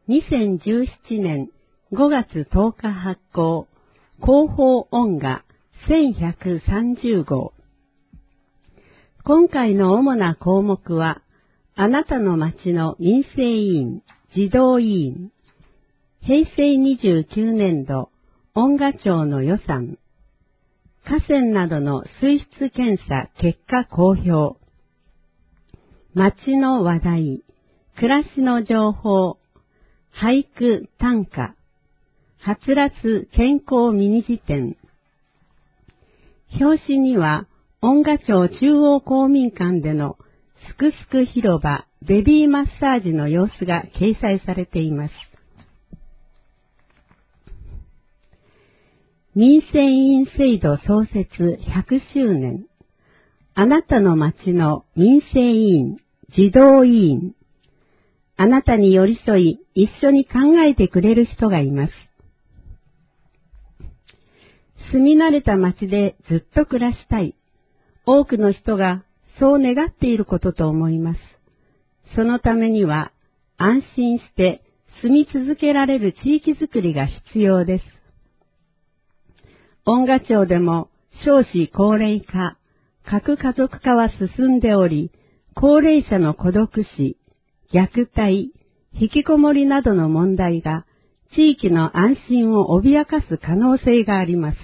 2017年5月10日発行、広報音画1130号。今回の主な項目は、あなたの町の民生委員、児童委員、平成29年度音画庁の予算、河川などの水質検査結果公表、町の話題、暮らしの情報、俳句短歌、はつらつ健康ミニ辞典。表紙には音画庁中央公民館でのすくすく広場ベビーマッサージの様子が掲載されています。民生委員制度創設100周年。あなたの町の民生委員、児童委員。あなたに寄り添い、一緒に考えてくれる人がいます。住み慣れた町でずっと暮らしたい。多くの人がそう願っていることと思います。そのためには、安心して住み続けられる地域づくりが必要です。音画庁でも少子高齢化、核家族化は進んでおり、高齢者の孤独死、虐待、引きこもりなどの問題が地域の安心を脅かす可能性があります。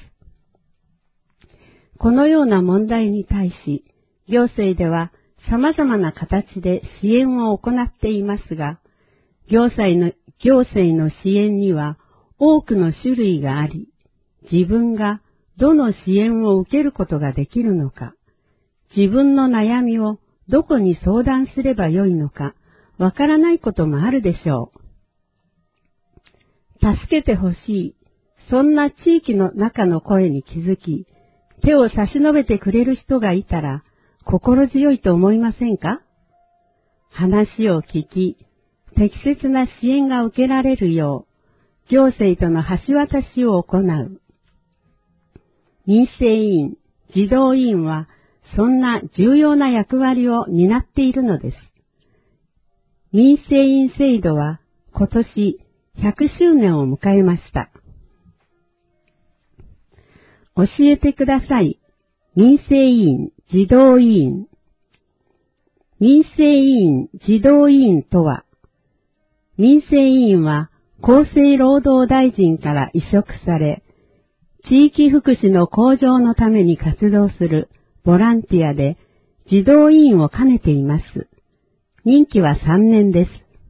このような問題に対し、行政では様々な形で支援を行っていますが、行政の支援には多くの種類があり、自分がどの支援を受けることができるのか、自分の悩みをどこに相談すればよいのか、わからないこともあるでしょう。助けてほしい、そんな地域の中の声に気づき、手を差し伸べてくれる人がいたら、心強いと思いませんか？話を聞き、適切な支援が受けられるよう、行政との橋渡しを行う。民生委員、児童委員は、そんな重要な役割を担っているのです。民生委員制度は今年100周年を迎えました。教えてください。民生委員、児童委員。民生委員、児童委員とは、民生委員は厚生労働大臣から委嘱され、地域福祉の向上のために活動するボランティアで児童委員を兼ねています。任期は3年です。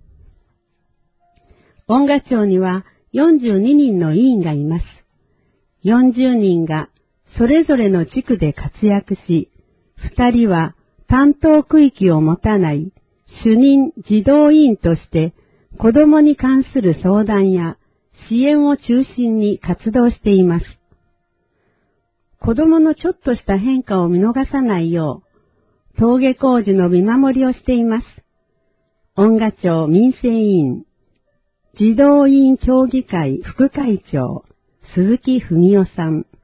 音画庁には42人の委員がいます。40人がそれぞれの地区で活躍し、2人は担当区域を持たない主任児童委員として子供に関する相談や支援を中心に活動しています。子供のちょっとした変化を見逃さないよう、登下校時の見守りをしています。音画庁民生委員、児童委員協議会副会長、鈴木文夫さん。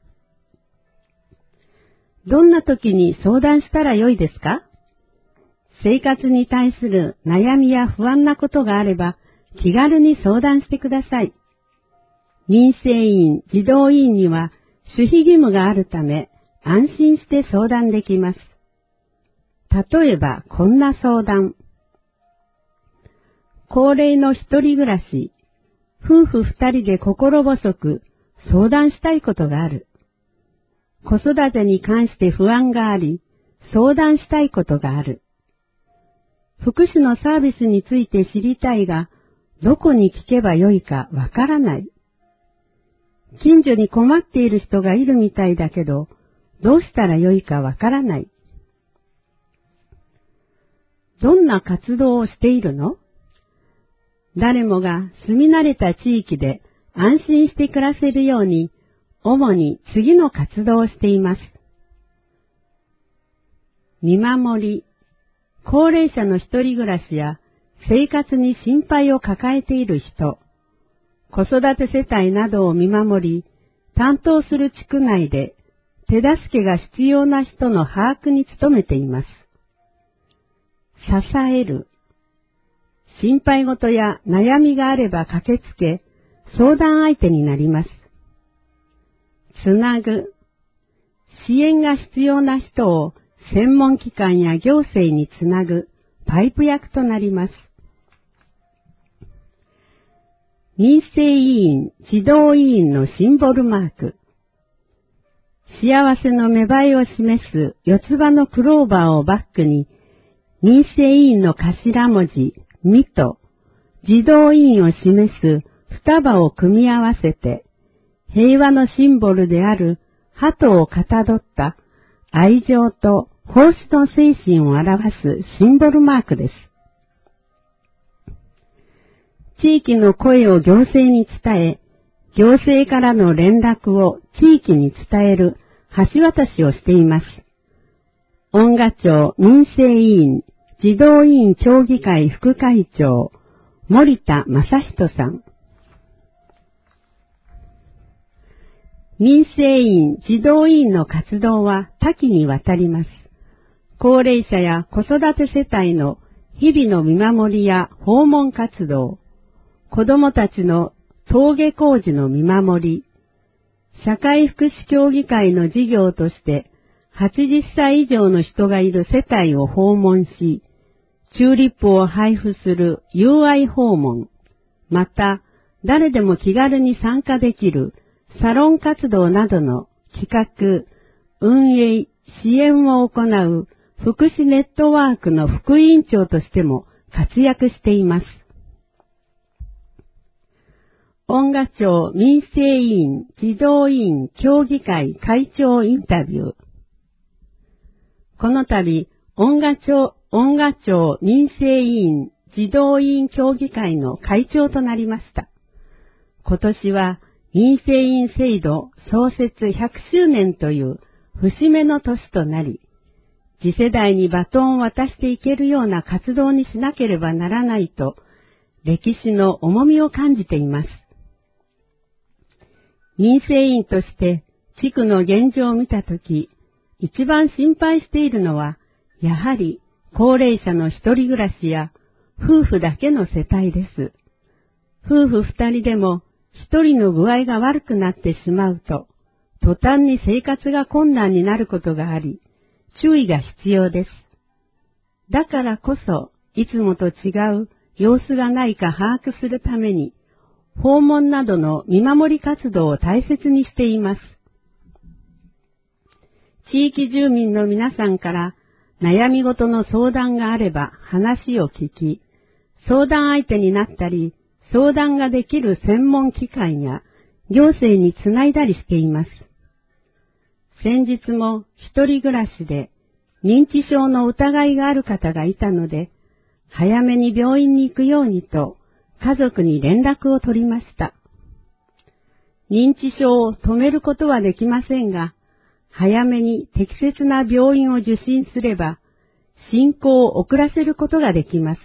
どんな時に相談したらよいですか？生活に対する悩みや不安なことがあれば、気軽に相談してください。民生委員、児童委員には守秘義務があるため、安心して相談できます。例えば、こんな相談。高齢の一人暮らし、夫婦二人で心細く相談したいことがある。子育てに関して不安があり、相談したいことがある。福祉のサービスについて知りたいが、どこに聞けばよいかわからない。近所に困っている人がいるみたいだけど、どうしたらよいかわからない。どんな活動をしているの？誰もが住み慣れた地域で安心して暮らせるように、主に次の活動をしています。見守り、高齢者の一人暮らしや生活に心配を抱えている人、子育て世帯などを見守り、担当する地区内で手助けが必要な人の把握に努めています。支える、 心配事や悩みがあれば駆けつけ、相談相手になります。つなぐ。支援が必要な人を専門機関や行政につなぐパイプ役となります。民生委員、児童委員のシンボルマーク。幸せの芽生えを示す四つ葉のクローバーをバックに、民生委員の頭文字、みと、児童委員を示す双葉を組み合わせて、平和のシンボルである鳩をかたどった愛情と奉仕の精神を表すシンボルマークです。地域の声を行政に伝え、行政からの連絡を地域に伝える橋渡しをしています。恩賀町民生委員児童委員協議会副会長森田正人さん。民生委員児童委員の活動は多岐にわたります。高齢者や子育て世帯の日々の見守りや訪問活動、子どもたちの登下校時の見守り、社会福祉協議会の事業として80歳以上の人がいる世帯を訪問し、チューリップを配布する友愛訪問、また誰でも気軽に参加できるサロン活動などの企画、運営、支援を行う福祉ネットワークの副委員長としても活躍しています。恩賀町民生委員児童委員協議会会長インタビュー。この度、恩賀町民生委員児童委員協議会の会長となりました。今年は民生委員制度創設100周年という節目の年となり、次世代にバトンを渡していけるような活動にしなければならないと、歴史の重みを感じています。民生委員として地区の現状を見たとき、一番心配しているのは、やはり高齢者の一人暮らしや夫婦だけの世帯です。夫婦二人でも一人の具合が悪くなってしまうと、途端に生活が困難になることがあり、注意が必要です。だからこそ、いつもと違う様子がないか把握するために、訪問などの見守り活動を大切にしています。地域住民の皆さんから悩み事の相談があれば話を聞き、相談相手になったり、相談ができる専門機関や行政につないだりしています。先日も一人暮らしで認知症の疑いがある方がいたので、早めに病院に行くようにと家族に連絡を取りました。認知症を止めることはできませんが、早めに適切な病院を受診すれば、進行を遅らせることができます。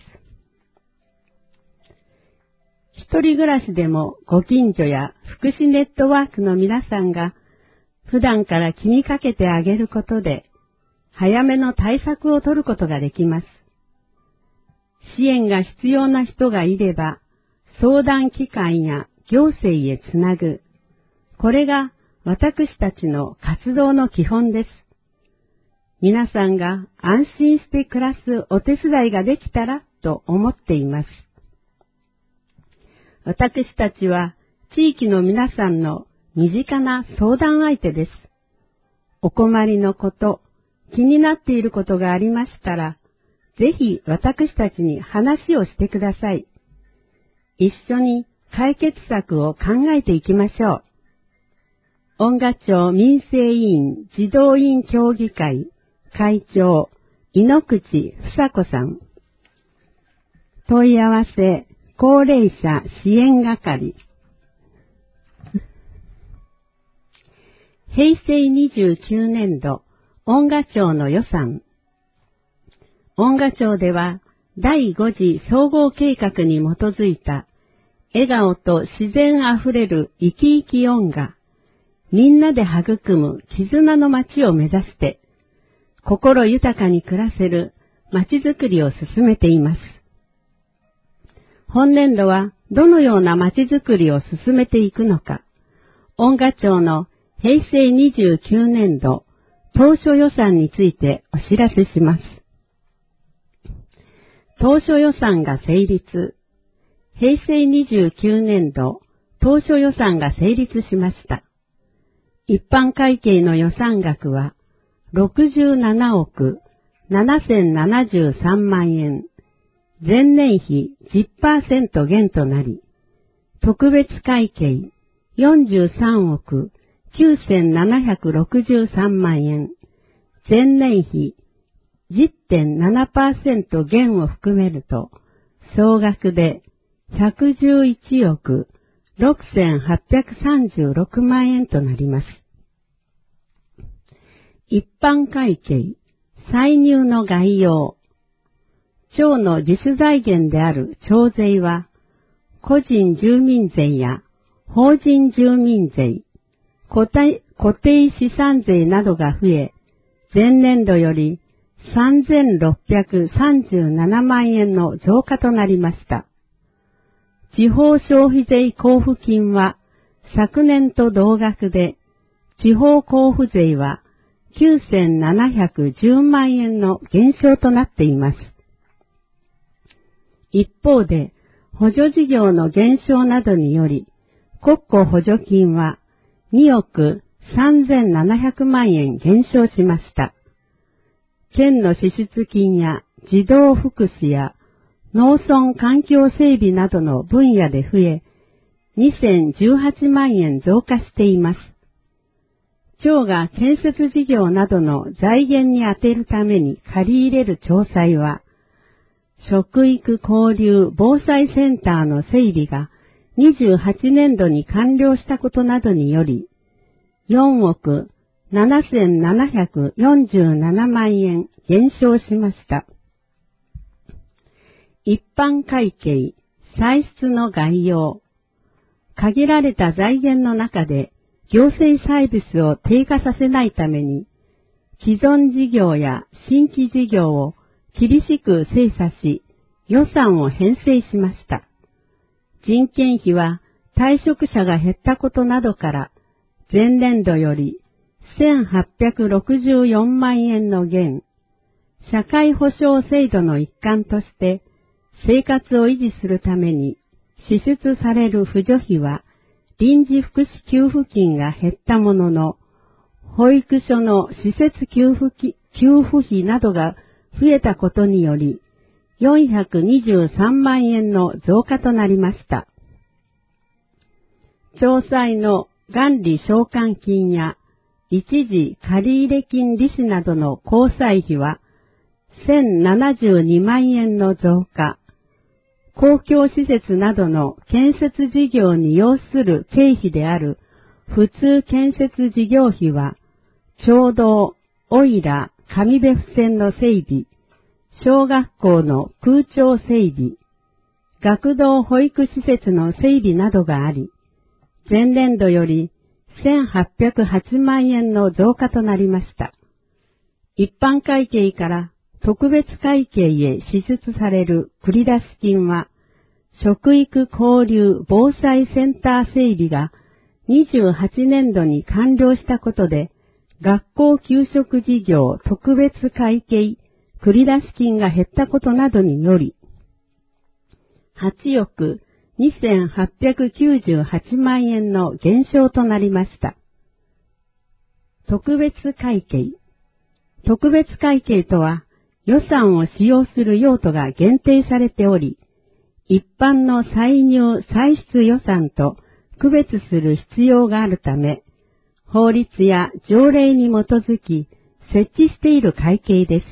一人暮らしでもご近所や福祉ネットワークの皆さんが普段から気にかけてあげることで、早めの対策を取ることができます。支援が必要な人がいれば、相談機関や行政へつなぐ。これが私たちの活動の基本です。皆さんが安心して暮らすお手伝いができたらと思っています。私たちは地域の皆さんの身近な相談相手です。お困りのこと、気になっていることがありましたら、ぜひ私たちに話をしてください。一緒に解決策を考えていきましょう。恩賀町民生委員児童委員協議会会長井ノ口房子さん。問い合わせ高齢者支援係。平成29年度恩賀町の予算。恩賀町では第5次総合計画に基づいた笑顔と自然あふれる生き生き恩賀、みんなで育む絆の町を目指して、心豊かに暮らせる町づくりを進めています。 本年度はどのような町づくりを進めていくのか、恩賀町の平成29年度当初予算についてお知らせします。当初予算が成立。平成29年度当初予算が成立しました。一般会計の予算額は67億7073万円。前年比 10% 減となり、特別会計43億9763万円。前年比 10.7% 減を含めると、総額で111億6836万円となります。一般会計歳入の概要。町の自主財源である町税は、個人住民税や法人住民税、固定資産税などが増え、前年度より3637万円の増加となりました。地方消費税交付金は昨年と同額で、地方交付税は9710万円の減少となっています。一方で、補助事業の減少などにより、国庫補助金は2億3700万円減少しました。県の支出金や児童福祉や農村環境整備などの分野で増え、2018万円増加しています。町が建設事業などの財源に充てるために借り入れる町債は、食育交流防災センターの整備が28年度に完了したことなどにより、4億7747万円減少しました。一般会計歳出の概要。限られた財源の中で行政サービスを低下させないために、既存事業や新規事業を厳しく精査し、予算を編成しました。人件費は退職者が減ったことなどから、前年度より1864万円の減、社会保障制度の一環として生活を維持するために支出される扶助費は臨時福祉給付金が減ったものの、保育所の施設給付費などが増えたことにより、423万円の増加となりました。町債の元利償還金や一時借入金利子などの交際費は1072万円の増加。公共施設などの建設事業に要する経費である普通建設事業費は、町道、おいら、上部付線の整備、小学校の空調整備、学童保育施設の整備などがあり、前年度より1808万円の増加となりました。一般会計から特別会計へ支出される繰出金は、食育交流防災センター整備が28年度に完了したことで、学校給食事業特別会計繰出金が減ったことなどにより、8億2898万円の減少となりました。特別会計。特別会計とは、予算を使用する用途が限定されており、一般の歳入歳出予算と区別する必要があるため、法律や条例に基づき設置している会計です。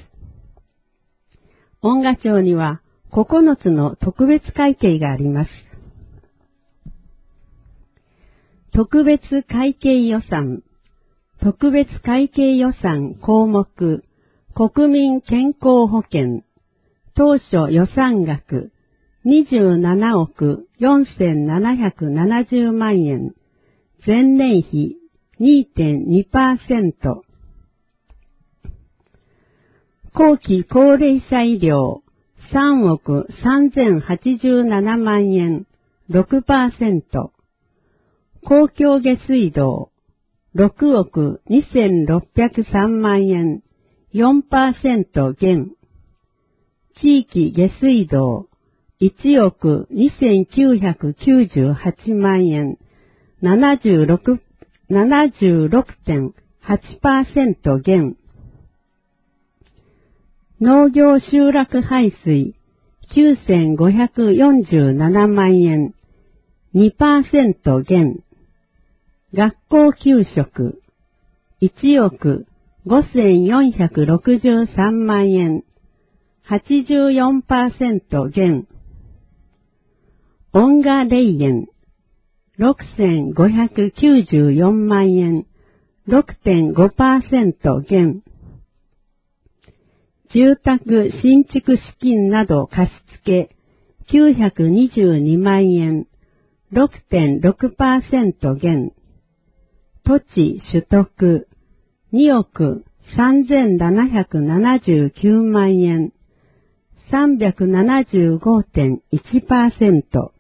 恩賀町には9つの特別会計があります。特別会計予算。特別会計予算項目、国民健康保険、当初予算額、27億4770万円、前年比 2.2%。後期高齢者医療、 3億3087万円 6%。公共下水道6億2603万円 4% 減。地域下水道1億2998万円 76.8% 減。農業集落排水9547万円 2% 減。学校給食1億5463万円 84% 減。音楽霊園6594万円 6.5% 減。住宅新築資金など貸付922万円 6.6% 減。土地取得2億3779万円 375.1%。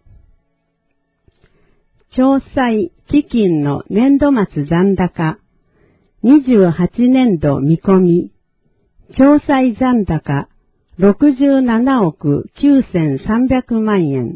調剤基金の年度末残高28年度見込み調剤残高67億9300万円。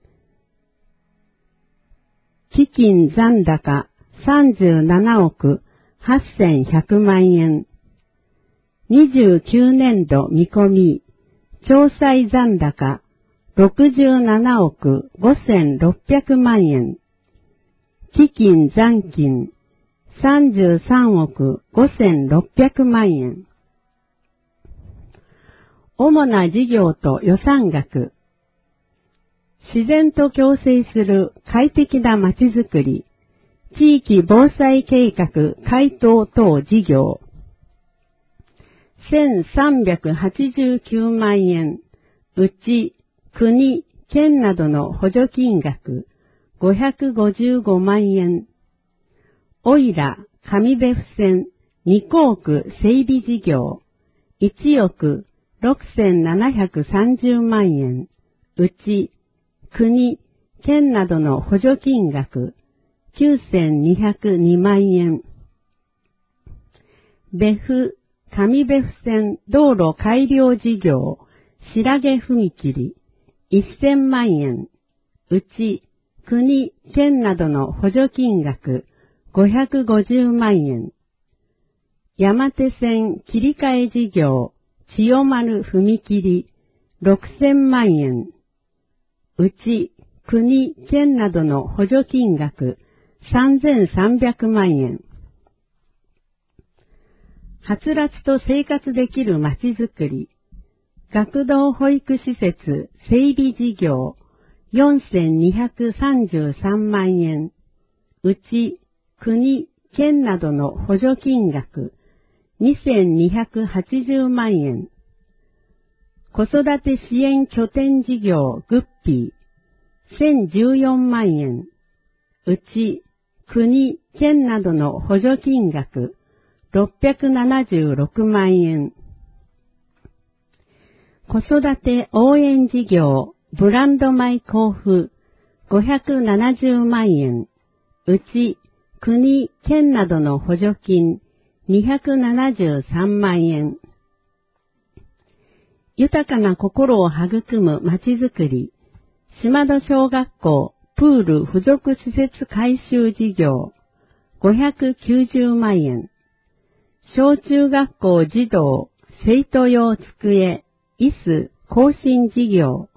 基金残高37億8100万円。29年度見込み調剤残高67億5600万円。基金残金33億5600万円。主な事業と予算額。自然と共生する快適なまちづくり、地域防災計画改統等事業。1389万円、うち国、県などの補助金額555万円。おいら上部付箋2校区整備事業1億6730万円。うち国、県などの補助金額9202万円。別府上部付箋道路改良事業白毛踏切1000万円。うち国、県などの補助金額550万円。山手線切り替え事業千代丸踏切6000万円。うち国、県などの補助金額3300万円。はつらつと生活できるまちづくり、学童保育施設整備事業4233万円。うち国、県などの補助金額2280万円。子育て支援拠点事業グッピー1014万円。うち国、県などの補助金額676万円。子育て応援事業ブランド米交付570万円。うち国、県などの補助金273万円。豊かな心を育むまちづくり、島戸小学校プール附属施設改修事業590万円。小中学校児童生徒用机、椅子更新事業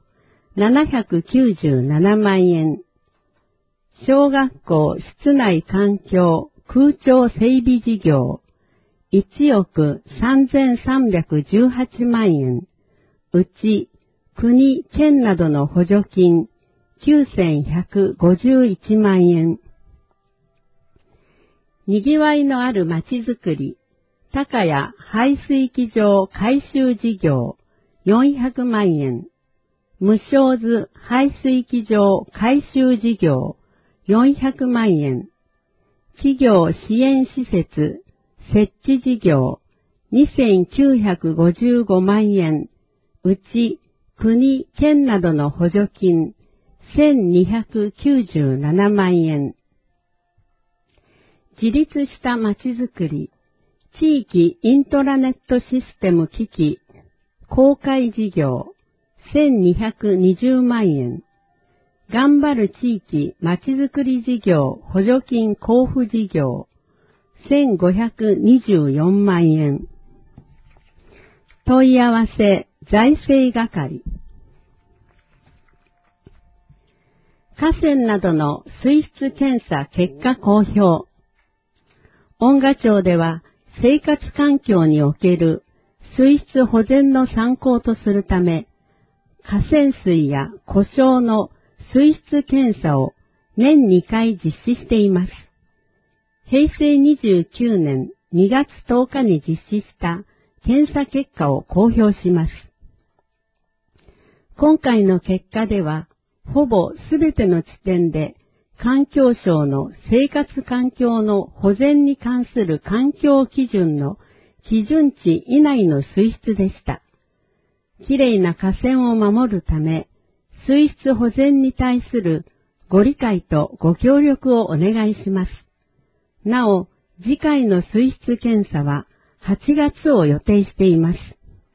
797万円。小学校室内環境空調整備事業1億3318万円。うち国、県などの補助金9151万円。にぎわいのあるまちづくり、高谷排水機場改修事業400万円。無償図排水機場改修事業400万円。企業支援施設設置事業2955万円。うち国、県などの補助金1297万円。自立したまちづくり、地域イントラネットシステム機器、公開事業1220万円。頑張る地域まちづくり事業補助金交付事業1524万円。問い合わせ財政係。河川などの水質検査結果公表。恩賀町では生活環境における水質保全の参考とするため、河川水や湖沼の水質検査を年2回実施しています。平成29年2月10日に実施した検査結果を公表します。今回の結果では、ほぼすべての地点で環境省の生活環境の保全に関する環境基準の基準値以内の水質でした。きれいな河川を守るため、水質保全に対するご理解とご協力をお願いします。なお、次回の水質検査は8月を予定しています。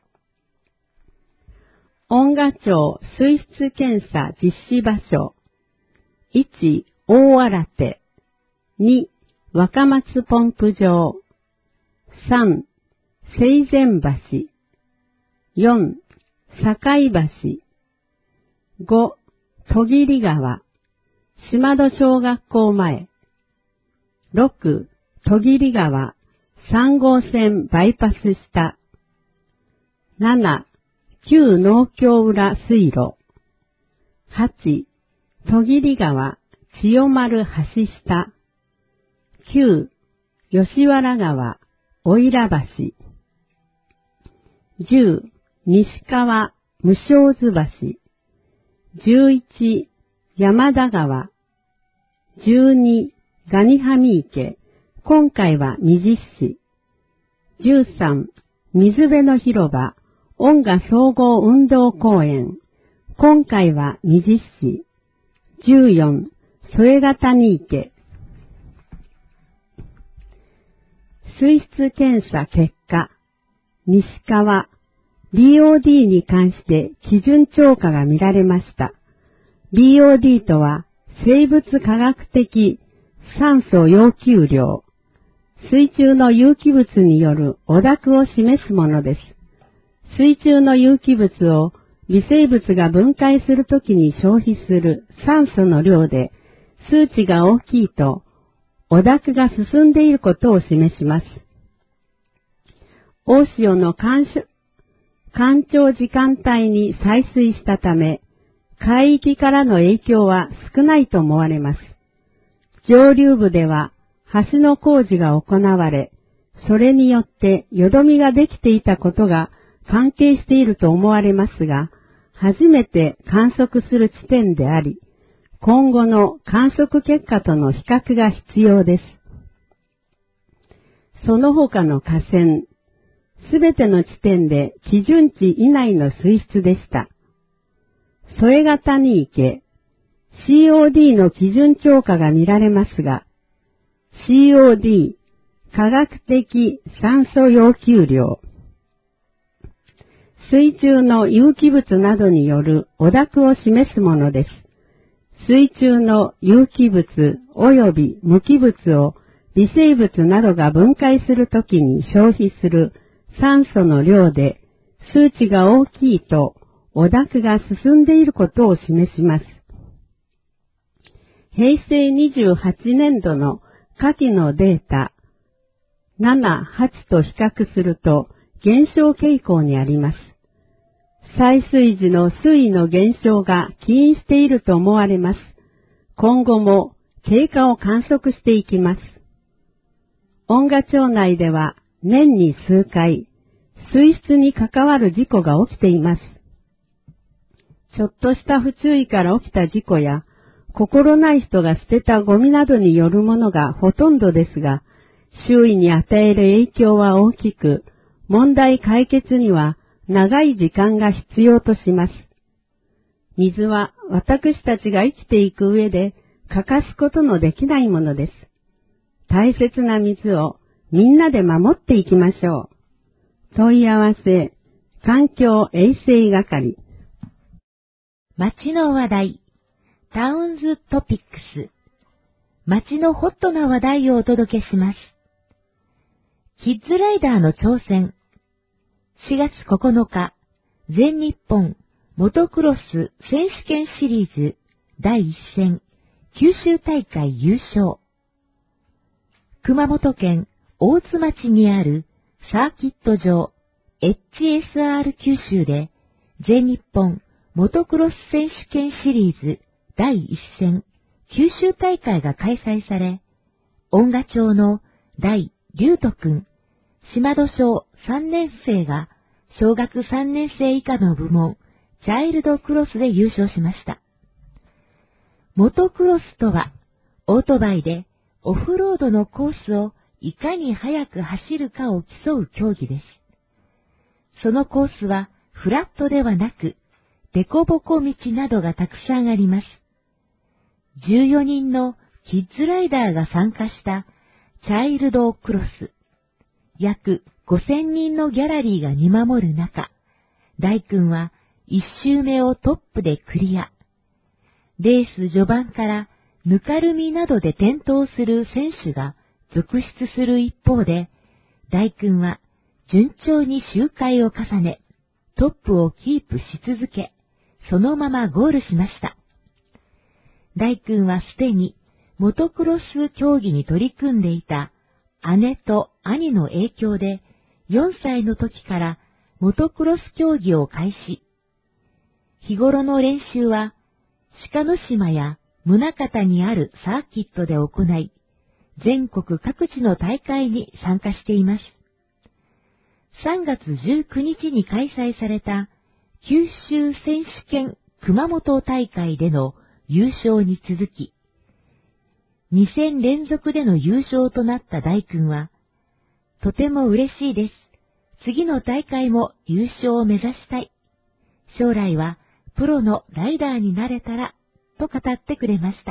恩賀町水質検査実施場所。1、大新手。2、若松ポンプ場。3、清前橋。4、境橋。5、戸切川。島戸小学校前。6、戸切川。3号線バイパス下。7、旧農協裏水路。8、戸切川、千代丸橋下。9、吉原川、おいら橋。10、西川、無正図橋。11、山田川。12、ガニハミ池。今回は三実市。13、水辺の広場。恩賀総合運動公園。今回は三実市。14、添ヶ谷池。水質検査結果。西川。BOD に関して基準超過が見られました。BOD とは生物化学的酸素要求量。水中の有機物による汚濁を示すものです。水中の有機物を微生物が分解するときに消費する酸素の量で数値が大きいと汚濁が進んでいることを示します。大潮の干潮時間帯に採水したため、海域からの影響は少ないと思われます。上流部では橋の工事が行われ、それによってよどみができていたことが関係していると思われますが、初めて観測する地点であり、今後の観測結果との比較が必要です。その他の河川、すべての地点で基準値以内の水質でした。添ヶ谷池、COD の基準超過が見られますが、COD、化学的酸素要求量、水中の有機物などによる汚濁を示すものです。水中の有機物及び無機物を微生物などが分解するときに消費する酸素の量で数値が大きいと汚濁が進んでいることを示します。平成28年度の下記のデータ7、8と比較すると減少傾向にあります。採水時の水位の減少が起因していると思われます。今後も経過を観測していきます。恩賀町内では年に数回、水質に関わる事故が起きています。ちょっとした不注意から起きた事故や、心ない人が捨てたゴミなどによるものがほとんどですが、周囲に与える影響は大きく、問題解決には長い時間が必要とします。 水は私たちが生きていく上で欠かすことのできないものです。大切な水をみんなで守っていきましょう。問い合わせ、環境衛生係。 街の話題、タウンズトピックス。街のホットな話題をお届けします。キッズライダーの挑戦。4月9日、全日本モトクロス選手権シリーズ第1戦、九州大会優勝。熊本県大津町にあるサーキット場 HSR 九州で全日本モトクロス選手権シリーズ第1戦九州大会が開催され、恩賀町の大龍斗くん、島戸小3年生が小学3年生以下の部門チャイルドクロスで優勝しました。モトクロスとは、オートバイでオフロードのコースをいかに速く走るかを競う競技です。そのコースはフラットではなく、凸凹道などがたくさんあります。14人のキッズライダーが参加したチャイルドクロス。約5000人のギャラリーが見守る中、大君は1周目をトップでクリア。レース序盤からぬかるみなどで転倒する選手が続出する一方で、大君は順調に周回を重ね、トップをキープし続け、そのままゴールしました。大君はすでにモトクロス競技に取り組んでいた姉と兄の影響で4歳の時からモトクロス競技を開始。日頃の練習は鹿の島や宗像にあるサーキットで行い、全国各地の大会に参加しています。3月19日に開催された九州選手権熊本大会での優勝に続き、2戦連続での優勝となった大君は、とても嬉しいです。次の大会も優勝を目指したい。将来はプロのライダーになれたら、と語ってくれました。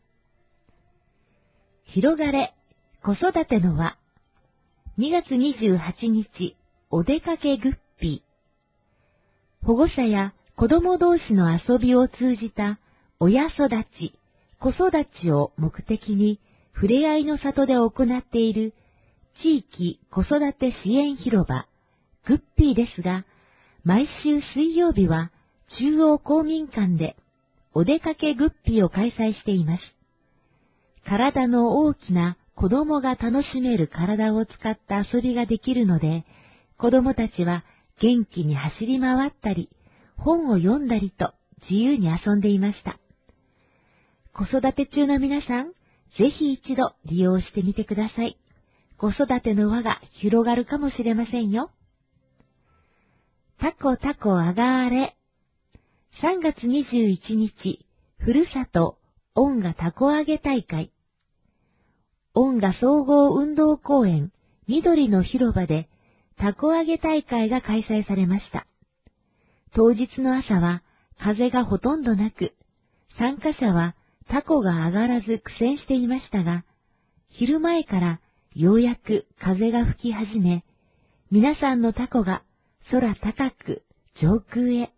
広がれ、子育ての輪。2月28日、お出かけグッピー。保護者や子供同士の遊びを通じた親育ち、子育ちを目的にふれあいの里で行っている地域子育て支援広場、グッピーですが、毎週水曜日は中央公民館でお出かけグッピーを開催しています。体の大きな子供が楽しめる体を使った遊びができるので、子供たちは元気に走り回ったり、本を読んだりと自由に遊んでいました。子育て中の皆さん、ぜひ一度利用してみてください。子育ての輪が広がるかもしれませんよ。タコタコあがれ。3月21日、ふるさと恩賀たこ揚げ大会。恩賀総合運動公園緑の広場でたこ揚げ大会が開催されました。当日の朝は風がほとんどなく、参加者はタコが上がらず苦戦していましたが、昼前からようやく風が吹き始め、皆さんのタコが空高く上空へ。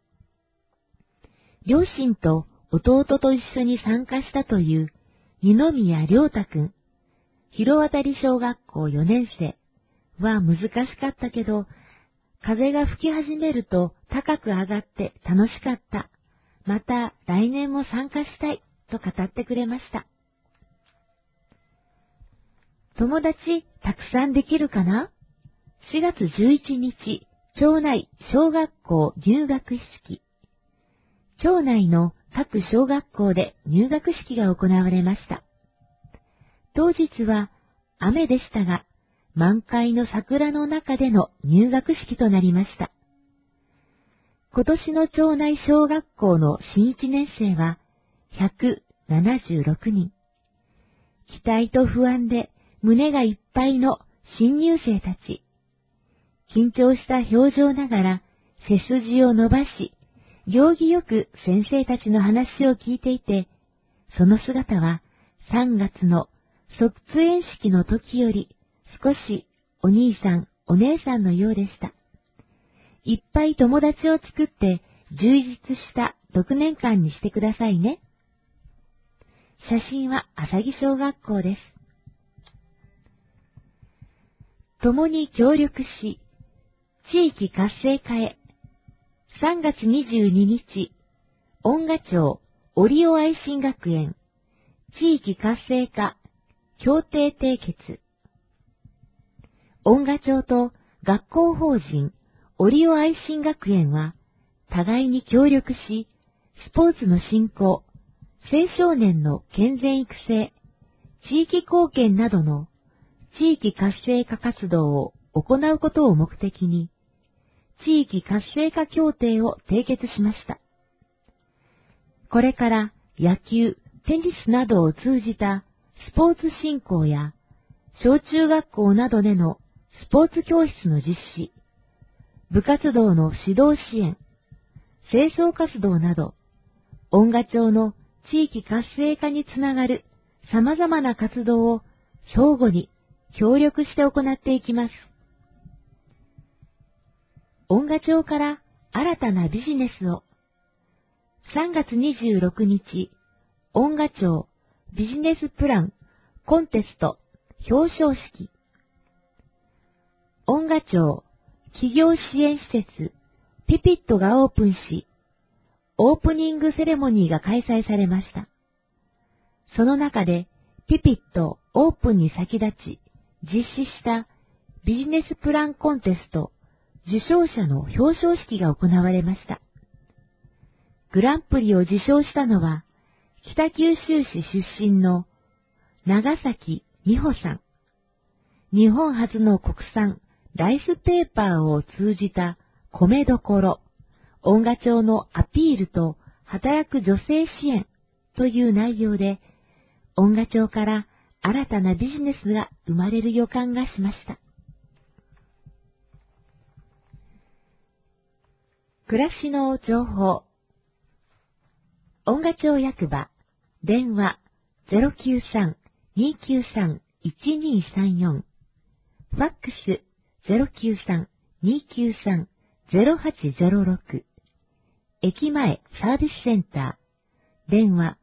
両親と弟と一緒に参加したという二宮良太くん、広渡小学校4年生は難しかったけど、風が吹き始めると高く上がって楽しかった。また来年も参加したいと語ってくれました。友達たくさんできるかな？ 4 月11日、町内小学校入学式。町内の各小学校で入学式が行われました。当日は雨でしたが、満開の桜の中での入学式となりました。今年の町内小学校の新1年生は176人。期待と不安で胸がいっぱいの新入生たち。緊張した表情ながら背筋を伸ばし、 行儀よく先生たちの話を聞いていて、その姿は3月の卒園式の時より少しお兄さん、お姉さんのようでした。いっぱい友達を作って充実した6年間にしてくださいね。写真は朝木小学校です。共に協力し、地域活性化へ。3月22日、恩賀町折尾愛心学園地域活性化協定締結。恩賀町と学校法人折尾愛心学園は互いに協力し、スポーツの振興、青少年の健全育成、地域貢献などの地域活性化活動を行うことを目的に、地域活性化協定を締結しました。これから野球、テニスなどを通じたスポーツ振興や、小中学校などでのスポーツ教室の実施、部活動の指導支援、清掃活動など、恩賀町の地域活性化につながる様々な活動を相互に協力して行っていきます。恩賀町から新たなビジネスを。3月26日、恩賀町ビジネスプランコンテスト表彰式。恩賀町企業支援施設ピピットがオープンし、オープニングセレモニーが開催されました。その中でピピットオープンに先立ち実施したビジネスプランコンテスト受賞者の表彰式が行われました。グランプリを受賞したのは、北九州市出身の長崎美穂さん。日本初の国産ライスペーパーを通じた米どころ、恩賀町のアピールと働く女性支援という内容で、恩賀町から新たなビジネスが生まれる予感がしました。暮らしの情報。恩賀町役場、電話 093-293-1234、ファックス 093-293-0806、駅前サービスセンター、電話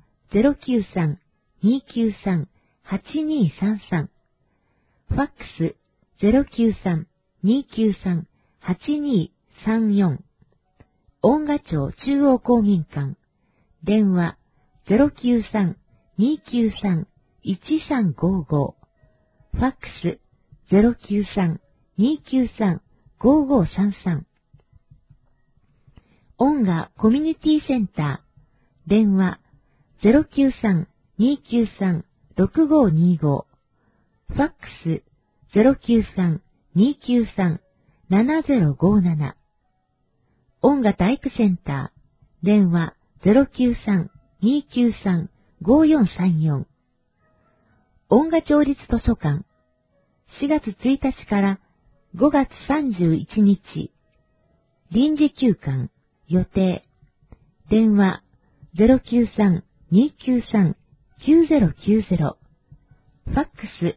093-293-8233、ファックス 093-293-8234、恩賀町中央公民館、電話 093-293-1355、ファックス 093-293-5533、恩賀コミュニティセンター、電話 093-293-6525、ファックス 093-293-7057、恩賀体育センター、電話 093-293-5434、恩賀町立図書館、4月1日から5月31日、臨時休館、予定、電話 093-293-9090、ファックス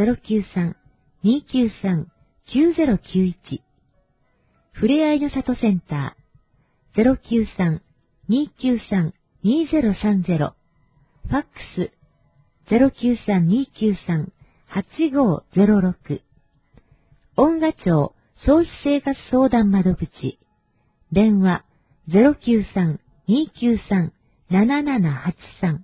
093-293-9091、ふれあいの里センター、093-293-2030、ファックス 093-293-8506、恩賀町消費生活相談窓口、電話 093-293-7783、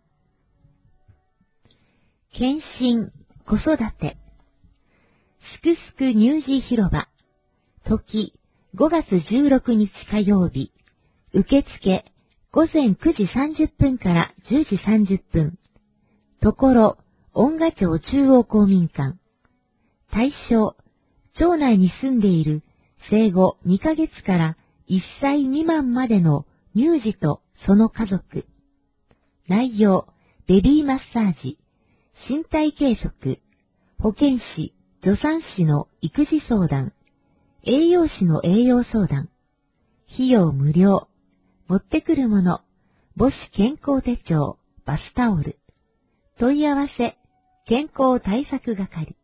検診、子育て、すくすく乳児広場、時、5月16日火曜日、受付、午前9時30分から10時30分。ところ、恩賀町中央公民館。対象、町内に住んでいる生後2ヶ月から1歳未満までの乳児とその家族。内容、ベビーマッサージ、身体計測、保健師、助産師の育児相談、栄養士の栄養相談。費用無料。 持ってくるもの、母子健康手帳、バスタオル。問い合わせ、健康対策係。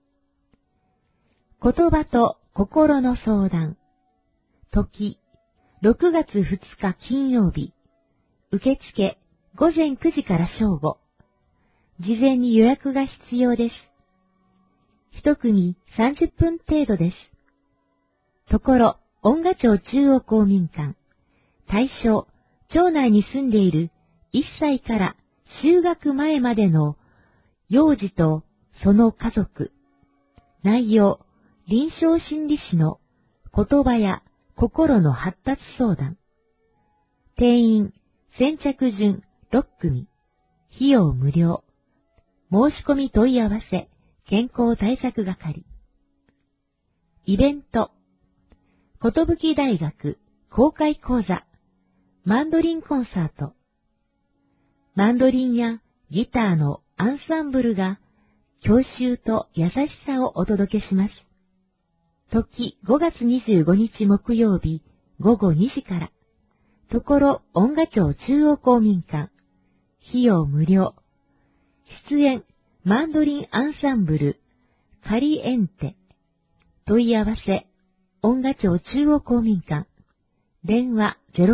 言葉と心の相談。時、6月2日金曜日。受付、午前9時から正午。事前に予約が必要です。一組30分程度です。ところ、恩賀町中央公民館。対象、町内に住んでいる1歳から就学前までの幼児とその家族。内容、臨床心理士の言葉や心の発達相談。定員、先着順6組。費用無料。申し込み問い合わせ、健康対策係。イベント。寿大学公開講座。マンドリンコンサート。マンドリンやギターのアンサンブルが郷愁と優しさをお届けします。時5月25日木曜日午後2時から。ところ恩賀町中央公民館。費用無料。出演マンドリンアンサンブルカリエンテ。問い合わせ恩賀町中央公民館。電話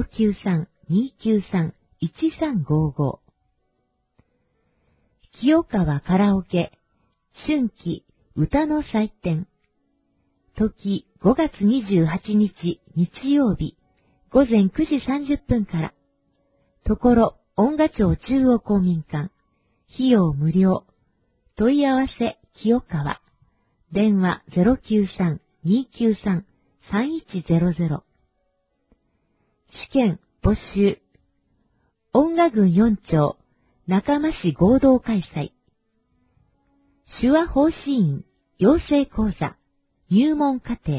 093-293-1355。清川カラオケ春季歌の祭典。時5月28日日曜日午前9時30分から。ところ恩賀町中央公民館。費用無料。問い合わせ清川。電話 093-293-3100。試験募集。恩賀郡4町中間市合同開催。手話奉仕員養成講座入門課程。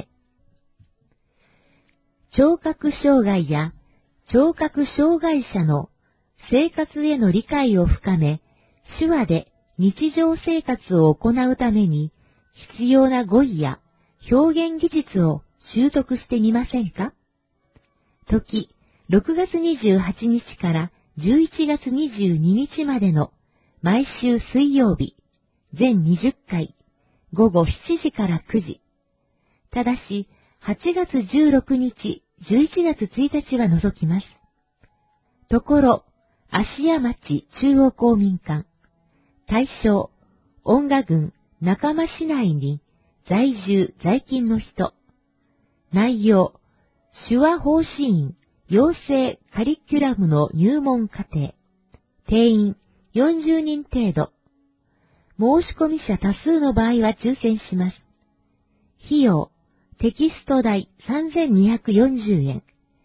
聴覚障害や聴覚障害者の生活への理解を深め、手話で日常生活を行うために必要な語彙や表現技術を習得してみませんか？時、6月28日から11月22日までの毎週水曜日、全20回、午後7時から9時。ただし、8月16日、11月1日は除きます。ところ、芦屋町中央公民館。対象、恩賀郡中間市内に在住在勤の人。内容、手話奉仕員養成カリキュラムの入門課程。定員40人程度。申し込み者多数の場合は抽選します。費用、テキスト代3240円。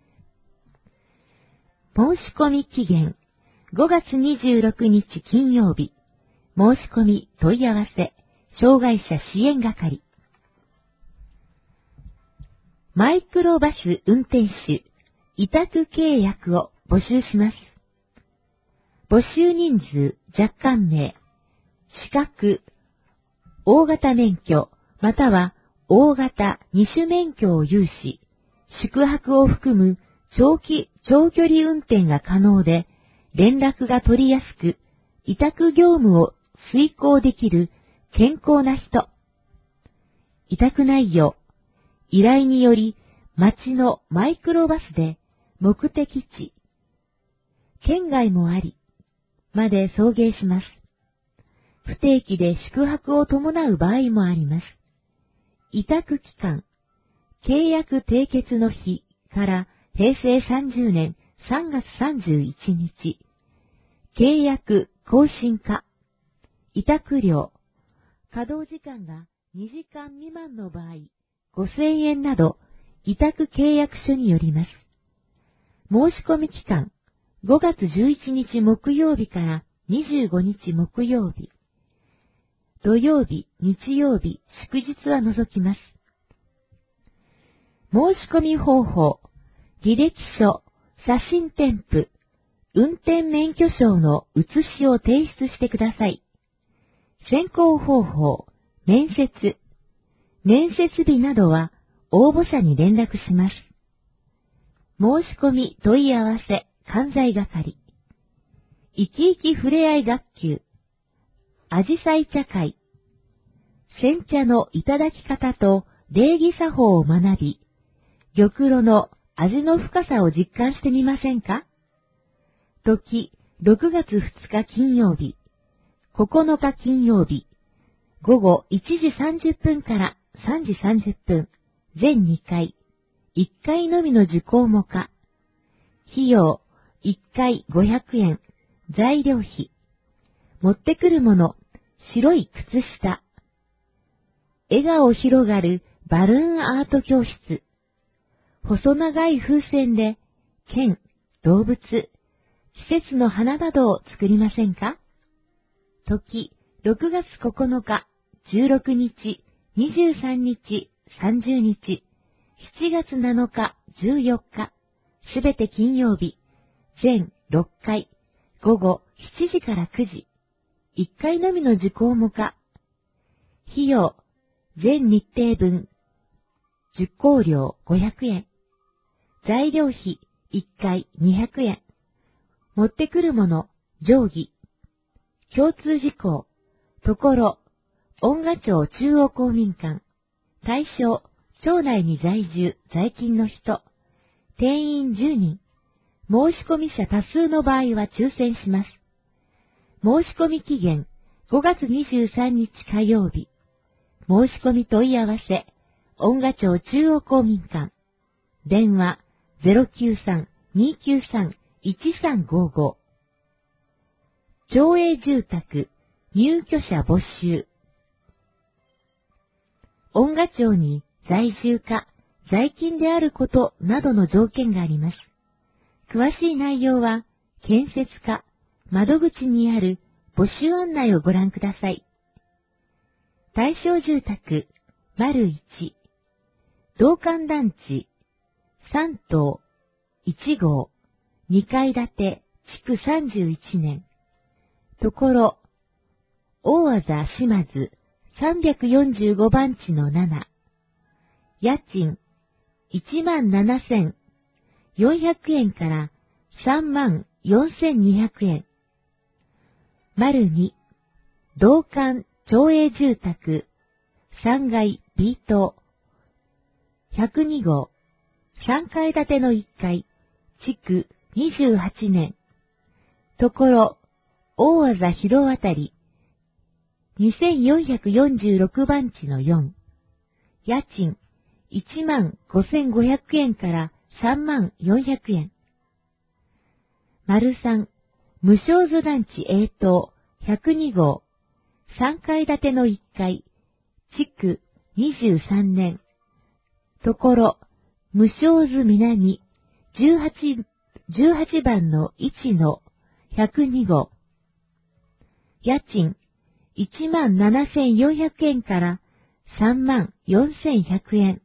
申し込み期限、5月26日金曜日。申し込み問い合わせ、障害者支援係。マイクロバス運転手、委託契約を募集します。募集人数、若干名、資格、大型免許、または大型二種免許を有し、宿泊を含む長距離運転が可能で、連絡が取りやすく、委託業務を遂行できる健康な人。委託内容、依頼により町のマイクロバスで目的地、県外もあり、まで送迎します。不定期で宿泊を伴う場合もあります。委託期間、契約締結の日から平成30年3月31日。契約更新可。委託料。稼働時間が2時間未満の場合、5000円など、委託契約書によります。申し込み期間、5月11日木曜日から25日木曜日。土曜日、日曜日、祝日は除きます。申し込み方法、履歴書、写真添付、運転免許証の写しを提出してください。選考方法、面接。面接日などは応募者に連絡します。 申し込み問い合わせ関西係。生き生きふれあい学級。あじさい茶会。煎茶のいただき方と礼儀作法を学び、玉露の味の深さを実感してみませんか？時、6月2日金曜日、9日金曜日、午後1時30分から3時30分、全2回、1回のみの受講も可。費用、1回500円、材料費。持ってくるもの、白い靴下。笑顔広がるバルーンアート教室。細長い風船で、剣、動物、季節の花などを作りませんか？時、6月9日、16日、23日、30日、7月7日、14日、すべて金曜日、全6回、午後7時から9時、1回のみの受講も可。費用、全日程分、受講料500円。材料費、1回200円。持ってくるもの、定規。共通事項、ところ、恩賀町中央公民館。対象、町内に在住、在勤の人。定員10人。申し込み者多数の場合は抽選します。申し込み期限、5月23日火曜日。申し込み問い合わせ、恩賀町中央公民館。電話、093-293-1355。町営住宅、入居者募集。恩賀町に在住か在勤であることなどの条件があります。詳しい内容は、建設課、窓口にある募集案内をご覧ください。対象住宅、丸1、同館団地、3棟、1号、2階建て、築31年。ところ、大字島津345番地の7。家賃、17,400円から34,200円。丸2、同館町営住宅、3階 B 棟、102号、3階建ての1階、築28年。ところ、大字広渡り、2446番地の4。家賃、15,500円から34,400円。丸3、無償図団地 A 棟、102号、3階建ての1階、築23年。ところ、無償図南、18番の1の102号。家賃、17,400円から34,100円。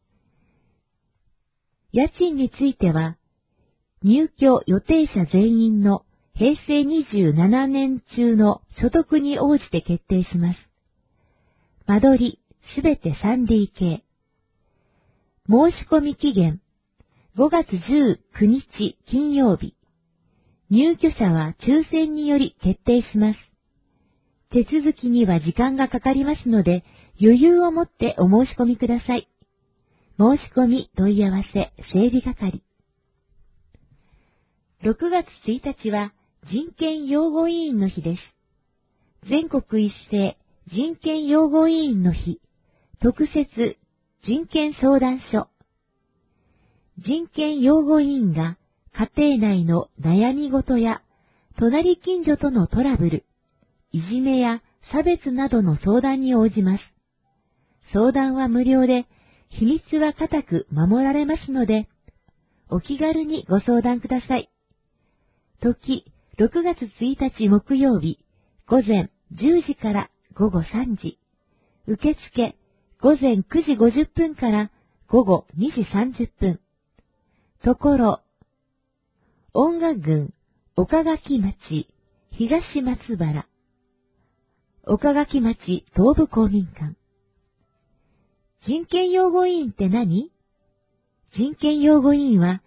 家賃については、入居予定者全員の平成27年中の所得に応じて決定します。間取り、すべて 3DK。申し込み期限、5月19日金曜日。入居者は抽選により決定します。手続きには時間がかかりますので、余裕を持ってお申し込みください。申し込み問い合わせ整備係。6月1日は人権擁護委員の日です。全国一斉人権擁護委員の日、特設人権相談所。人権擁護委員が家庭内の悩み事や隣近所とのトラブル、いじめや差別などの相談に応じます。相談は無料で、秘密は固く守られますので、お気軽にご相談ください。時、6月1日木曜日、午前10時から午後3時。受付、午前9時50分から午後2時30分。ところ、恩賀郡岡垣町東松原。岡垣町東部公民館。人権擁護委員って何？人権擁護委員は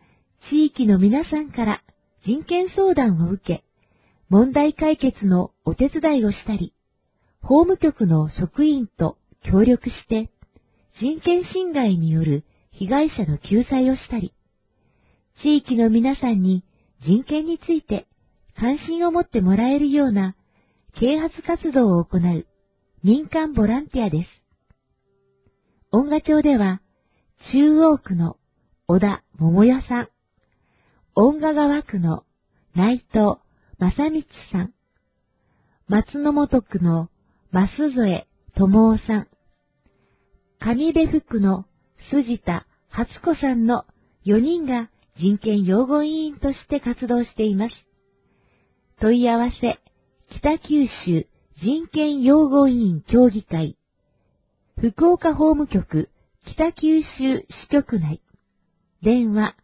地域の皆さんから人権相談を受け、問題解決のお手伝いをしたり、法務局の職員と協力して人権侵害による被害者の救済をしたり、地域の皆さんに人権について関心を持ってもらえるような啓発活動を行う民間ボランティアです。恩賀町では、中央区の小田桃代さん、恩賀川区の内藤正道さん、松の本区の増添智夫さん、上部区の筋田初子さんの4人が人権擁護委員として活動しています。問い合わせ、北九州人権擁護委員協議会、福岡法務局北九州支局内、電話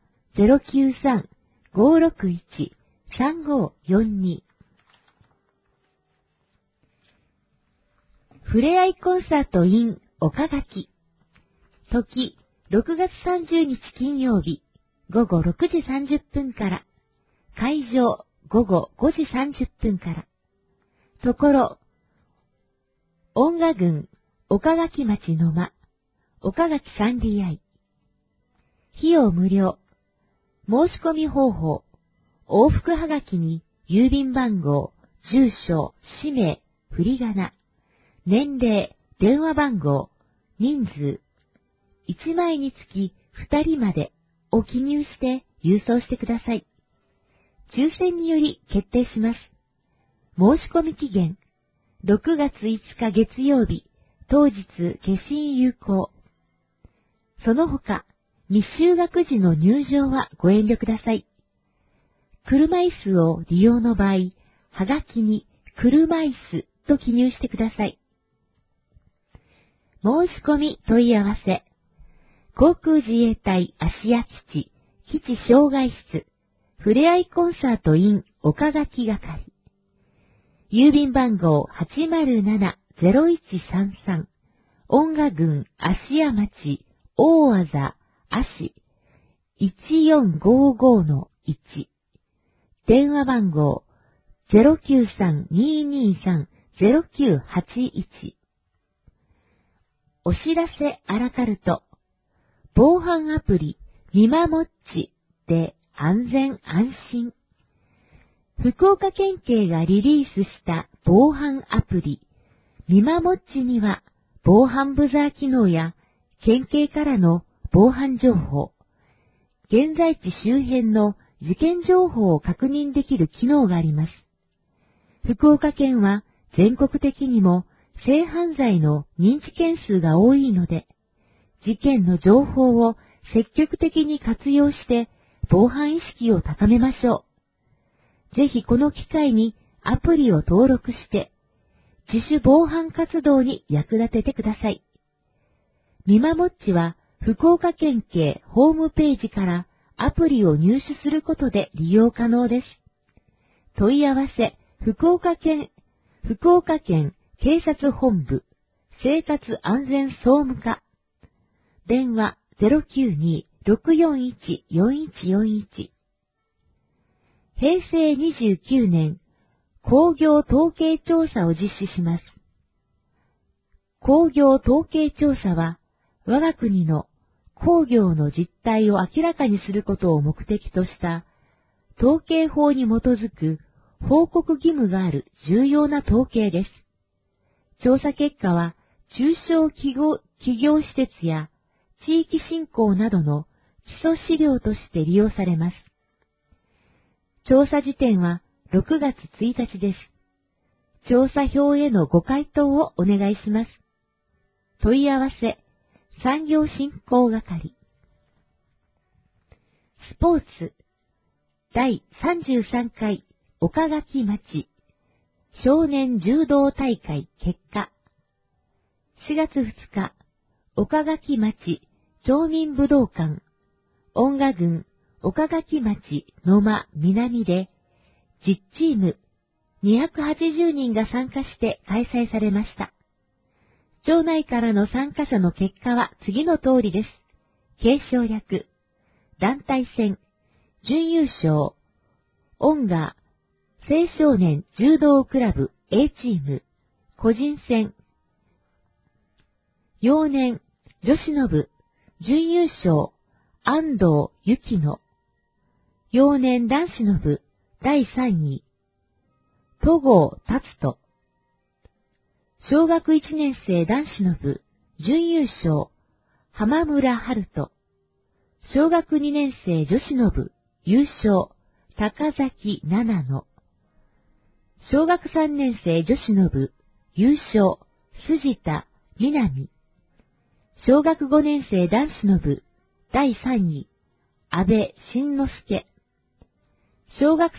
093-561-3542。ふれあいコンサート in 岡垣。時、6月30日金曜日、午後6時30分から。会場、午後5時30分から。ところ、恩賀郡、岡垣町の間、岡垣 3DI。費用無料。申し込み方法、往復はがきに郵便番号、住所、氏名、振り仮名、年齢、電話番号、人数、1枚につき2人までを記入して郵送してください。抽選により決定します。申し込み期限、6月5日月曜日、当日消印有効。その他、未就学時の入場はご遠慮ください。車椅子を利用の場合、はがきに車椅子と記入してください。申し込み問い合わせ。航空自衛隊芦屋基地、基地障害室、ふれあいコンサート in 岡垣係。郵便番号 807-0133、恩賀郡芦屋町、大字、芦、1455-1。電話番号 093-223-0981。お知らせアラカルト。防犯アプリ、みまもっちで安全安心。福岡県警がリリースした防犯アプリ、みまもっちには防犯ブザー機能や県警からの防犯情報、現在地周辺の事件情報を確認できる機能があります。福岡県は全国的にも性犯罪の認知件数が多いので、事件の情報を積極的に活用して防犯意識を高めましょう。ぜひこの機会にアプリを登録して、自主防犯活動に役立ててください。みまもっちは福岡県警ホームページからアプリを入手することで利用可能です。問い合わせ、福岡県警察本部生活安全総務課。電話 092-641-4141。平成29年、工業統計調査を実施します。工業統計調査は、我が国の工業の実態を明らかにすることを目的とした統計法に基づく報告義務がある重要な統計です。調査結果は中小企業施設や地域振興などの基礎資料として利用されます。調査時点は6月1日です。調査票へのご回答をお願いします。問い合わせ、産業振興係。スポーツ、第33回岡垣町少年柔道大会結果。4月2日、岡垣町町民武道館、恩賀郡岡垣町野間南で、10チーム280人が参加して開催されました。町内からの参加者の結果は次の通りです。継承略、団体戦準優勝、音楽、青少年柔道クラブ A チーム、個人戦、幼年女子の部、準優勝、安藤由紀乃、幼年男子の部、第3位、戸郷達人、小学1年生男子の部、準優勝、浜村春人、小学2年生女子の部、優勝、高崎奈々の、小学3年生女子の部、優勝、筋田みなみ、小学5年生男子の部、第3位、安倍晋之助、小学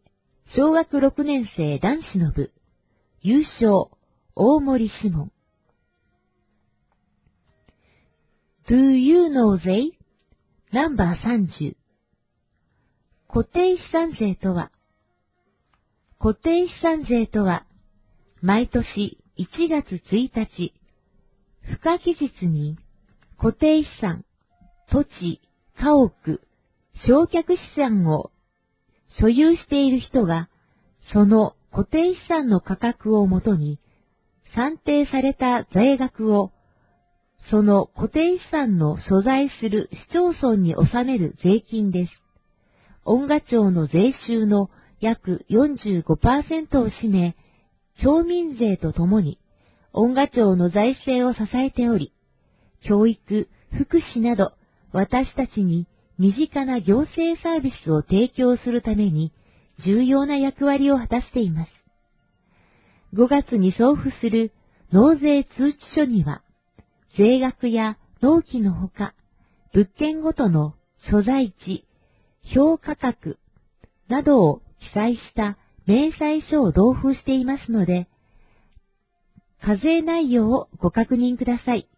6年生男子の部、優勝、大森志門。Do you know they? ナンバー30。固定資産税とは、固定資産税とは、毎年1月1日、付加期日に固定資産、土地、家屋、償却資産を所有している人が、その固定資産の価格をもとに、算定された税額を、その固定資産の所在する市町村に納める税金です。音楽庁の税収の約 45% を占め、町民税とともに音楽庁の財政を支えており、教育、福祉など私たちに身近な行政サービスを提供するために重要な役割を果たしています。5月に送付する納税通知書には、税額や納期のほか、物件ごとの所在地、評価格などを記載した明細書を同封していますので、課税内容をご確認ください。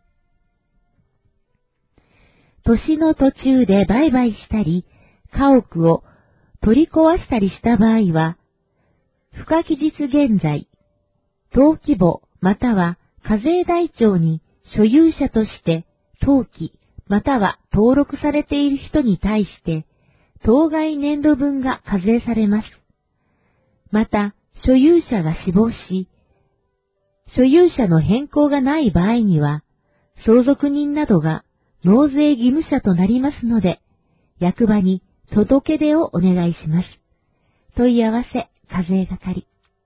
年の途中で売買したり、家屋を取り壊したりした場合は、付加期日現在、登記簿または課税台帳に所有者として登記または登録されている人に対して、当該年度分が課税されます。また、所有者が死亡し、所有者の変更がない場合には、相続人などが納税義務者となりますので、役場に届け出をお願いします。問い合わせ、課税係。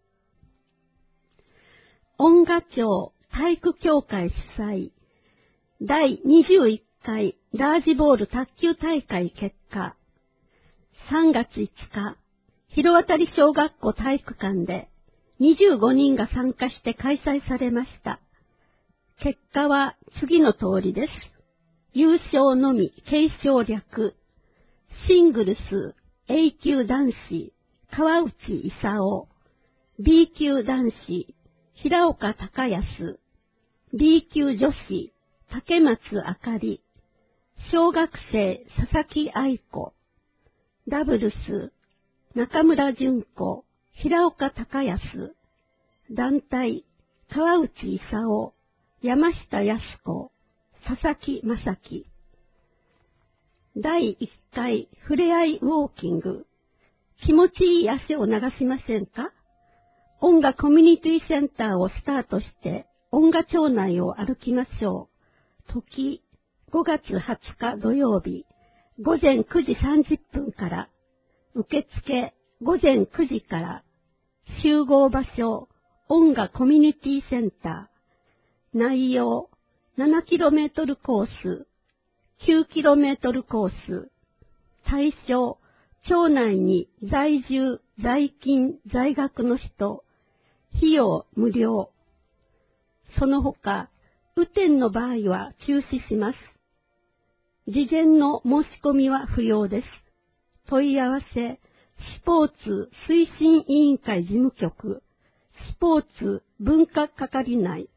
音楽庁体育協会主催、第21回ラージボール卓球大会結果、3月5日、広渡小学校体育館で25人が参加して開催されました。結果は次の通りです。優勝のみ継承略、シングルス A 級男子川内勲、B 級男子平岡隆康、B 級女子竹松あかり、小学生佐々木愛子、ダブルス中村純子、平岡隆康、団体川内勲、山下康子、佐々木正樹。第1回ふれあいウォーキング。気持ちいい足を流しませんか？音楽コミュニティセンターをスタートして音楽町内を歩きましょう。時5月20日土曜日午前9時30分から、受付午前9時から、集合場所音楽コミュニティセンター、内容 7km コース、9km コース、対象、町内に在住、在勤、在学の人、費用無料。その他、雨天の場合は中止します。事前の申し込みは不要です。問い合わせ、スポーツ推進委員会事務局、スポーツ文化係内。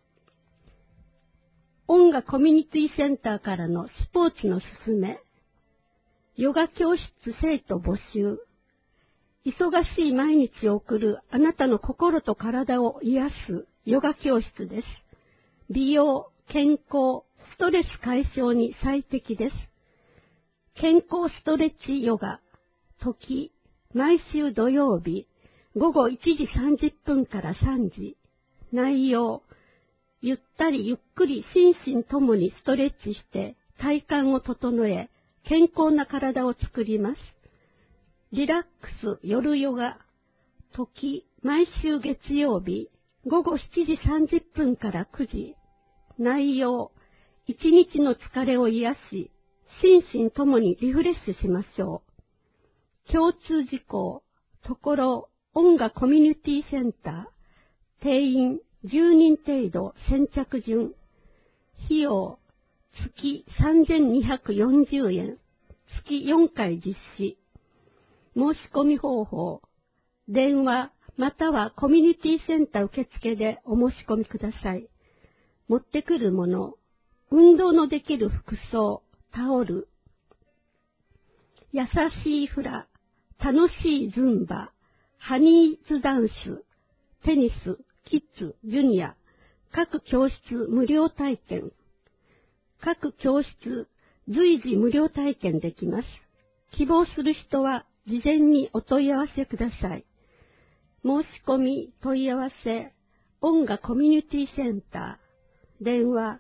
音楽コミュニティセンターからのスポーツのすすめ。ヨガ教室生徒募集。忙しい毎日を送るあなたの心と体を癒すヨガ教室です。美容、健康、ストレス解消に最適です。健康ストレッチヨガ、 時、毎週土曜日、午後1時30分から3時。内容、ゆったりゆっくり心身ともにストレッチして体幹を整え、健康な体を作ります。リラックス夜ヨガ。時、毎週月曜日、午後7時30分から9時。内容、一日の疲れを癒し、心身ともにリフレッシュしましょう。共通事項、ところ、音楽コミュニティセンター、定員10人程度先着順。費用、月3240円。月4回実施。申し込み方法、電話またはコミュニティセンター受付でお申し込みください。持ってくるもの、運動のできる服装、タオル、優しいフラ、楽しいズンバ、ハニーズダンス、テニス、キッズ、ジュニア、各教室無料体験。各教室随時無料体験できます。希望する人は事前にお問い合わせください。申し込み、問い合わせ、音楽コミュニティセンター、電話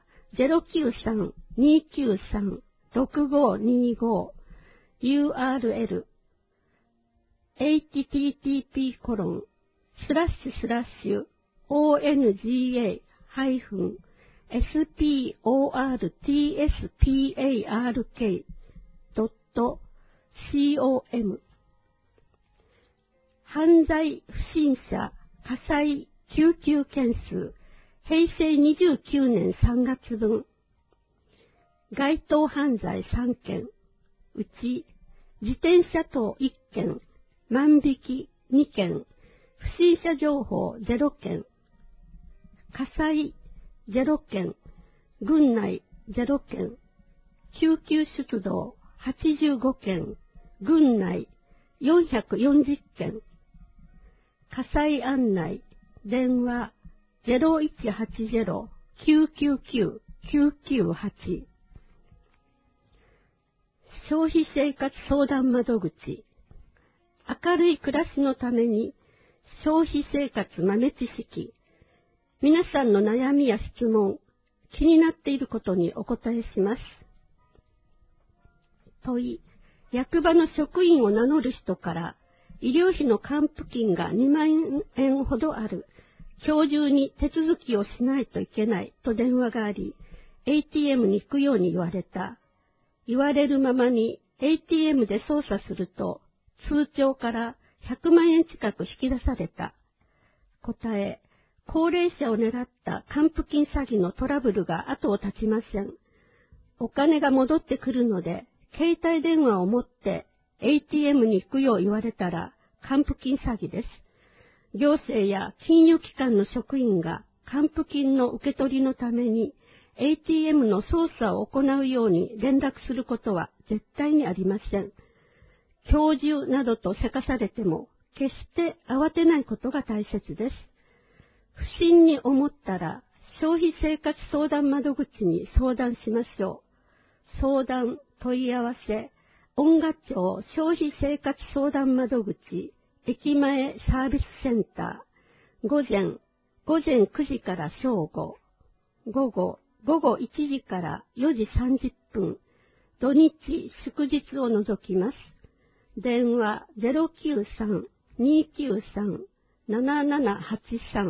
093-293-6525、URL http://onga-sportspark.com 犯罪不審者火災救急件数平成29年3月分。該当犯罪3件、うち自転車等1件、万引き2件、不審者情報0件、火災0件、郡内0件、救急出動85件、郡内440件、火災案内、電話 0180-999-998 消費生活相談窓口。明るい暮らしのために消費生活豆知識。皆さんの悩みや質問、気になっていることにお答えします。問い、役場の職員を名乗る人から医療費の還付金が2万円ほどある。今日中に手続きをしないといけないと電話があり、ATM に行くように言われた。言われるままに ATM で操作すると、通帳から100万円近く引き出された。答え、高齢者を狙った還付金詐欺のトラブルが後を絶ちません。お金が戻ってくるので、携帯電話を持って ATM に行くよう言われたら還付金詐欺です。行政や金融機関の職員が還付金の受け取りのために ATM の操作を行うように連絡することは絶対にありません。今日中などとせかされても決して慌てないことが大切です。不審に思ったら消費生活相談窓口に相談しましょう。相談、問い合わせ、音楽町消費生活相談窓口、駅前サービスセンター、午前9時から正午、午後1時から4時30分、土日祝日を除きます。電話 093-293-7783。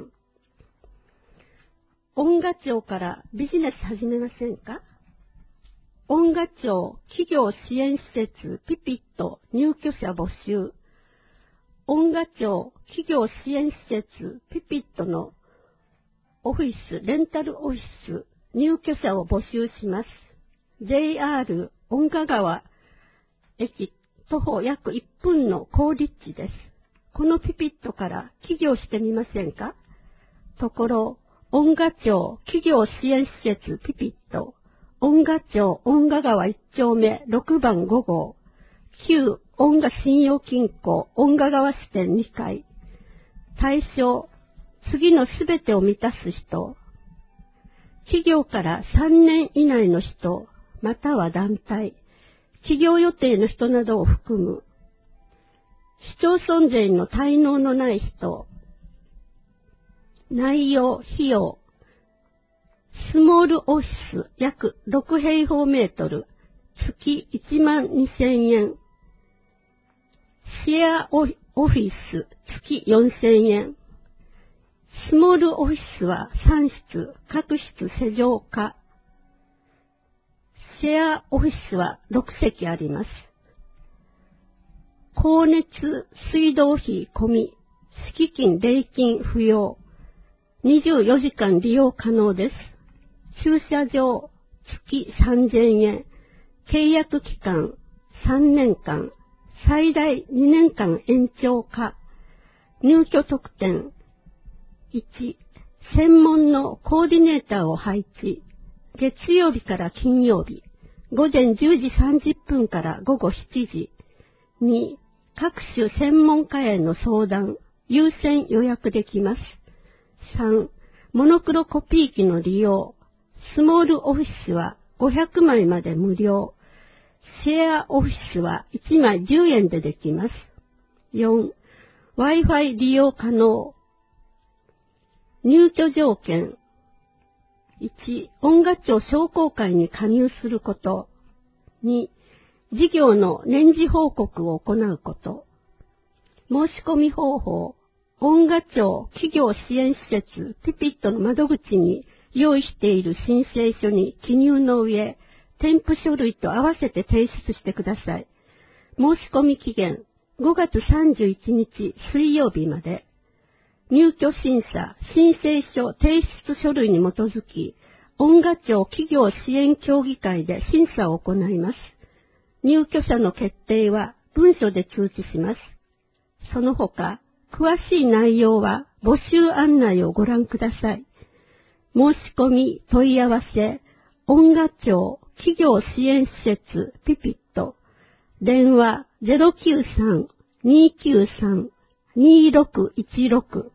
音楽町からビジネス始めませんか？音楽町企業支援施設ピピット入居者募集。音楽町企業支援施設ピピットのオフィス、レンタルオフィス入居者を募集します。JR 音楽川駅徒歩約1分の好立地です。このピピットから起業してみませんか？ところ、音楽町企業支援施設ピピット、音楽町音楽川1丁目6番5号、旧音楽信用金庫音楽川支店2階。対象、次のすべてを満たす人。企業から3年以内の人、または団体。起業予定の人などを含む。 市町村税の滞納のない人。内容、費用。スモールオフィス約6平方メートル、月12,000円。シェアオフィス月4,000円。スモールオフィスは3室、各室施錠可。シェアオフィスは6席あります。光熱、水道費込み、敷金、礼金不要。24時間利用可能です。駐車場、月3,000円。契約期間、3年間。最大2年間延長可。入居特典。1、専門のコーディネーターを配置。月曜日から金曜日。午前10時30分から午後7時。2、各種専門家への相談、優先予約できます。3、モノクロコピー機の利用。スモールオフィスは500枚まで無料。シェアオフィスは1枚10円でできます。4、Wi-Fi 利用可能。入居条件。1、音楽庁商工会に加入すること。2、事業の年次報告を行うこと。申し込み方法。音楽庁企業支援施設ピピットの窓口に用意している申請書に記入の上、添付書類と合わせて提出してください。申し込み期限5月31日水曜日まで。入居審査、申請書、提出書類に基づき、音楽庁企業支援協議会で審査を行います。入居者の決定は文書で通知します。その他、詳しい内容は募集案内をご覧ください。申し込み、問い合わせ、音楽庁企業支援施設ピピット、電話 093-293-2616。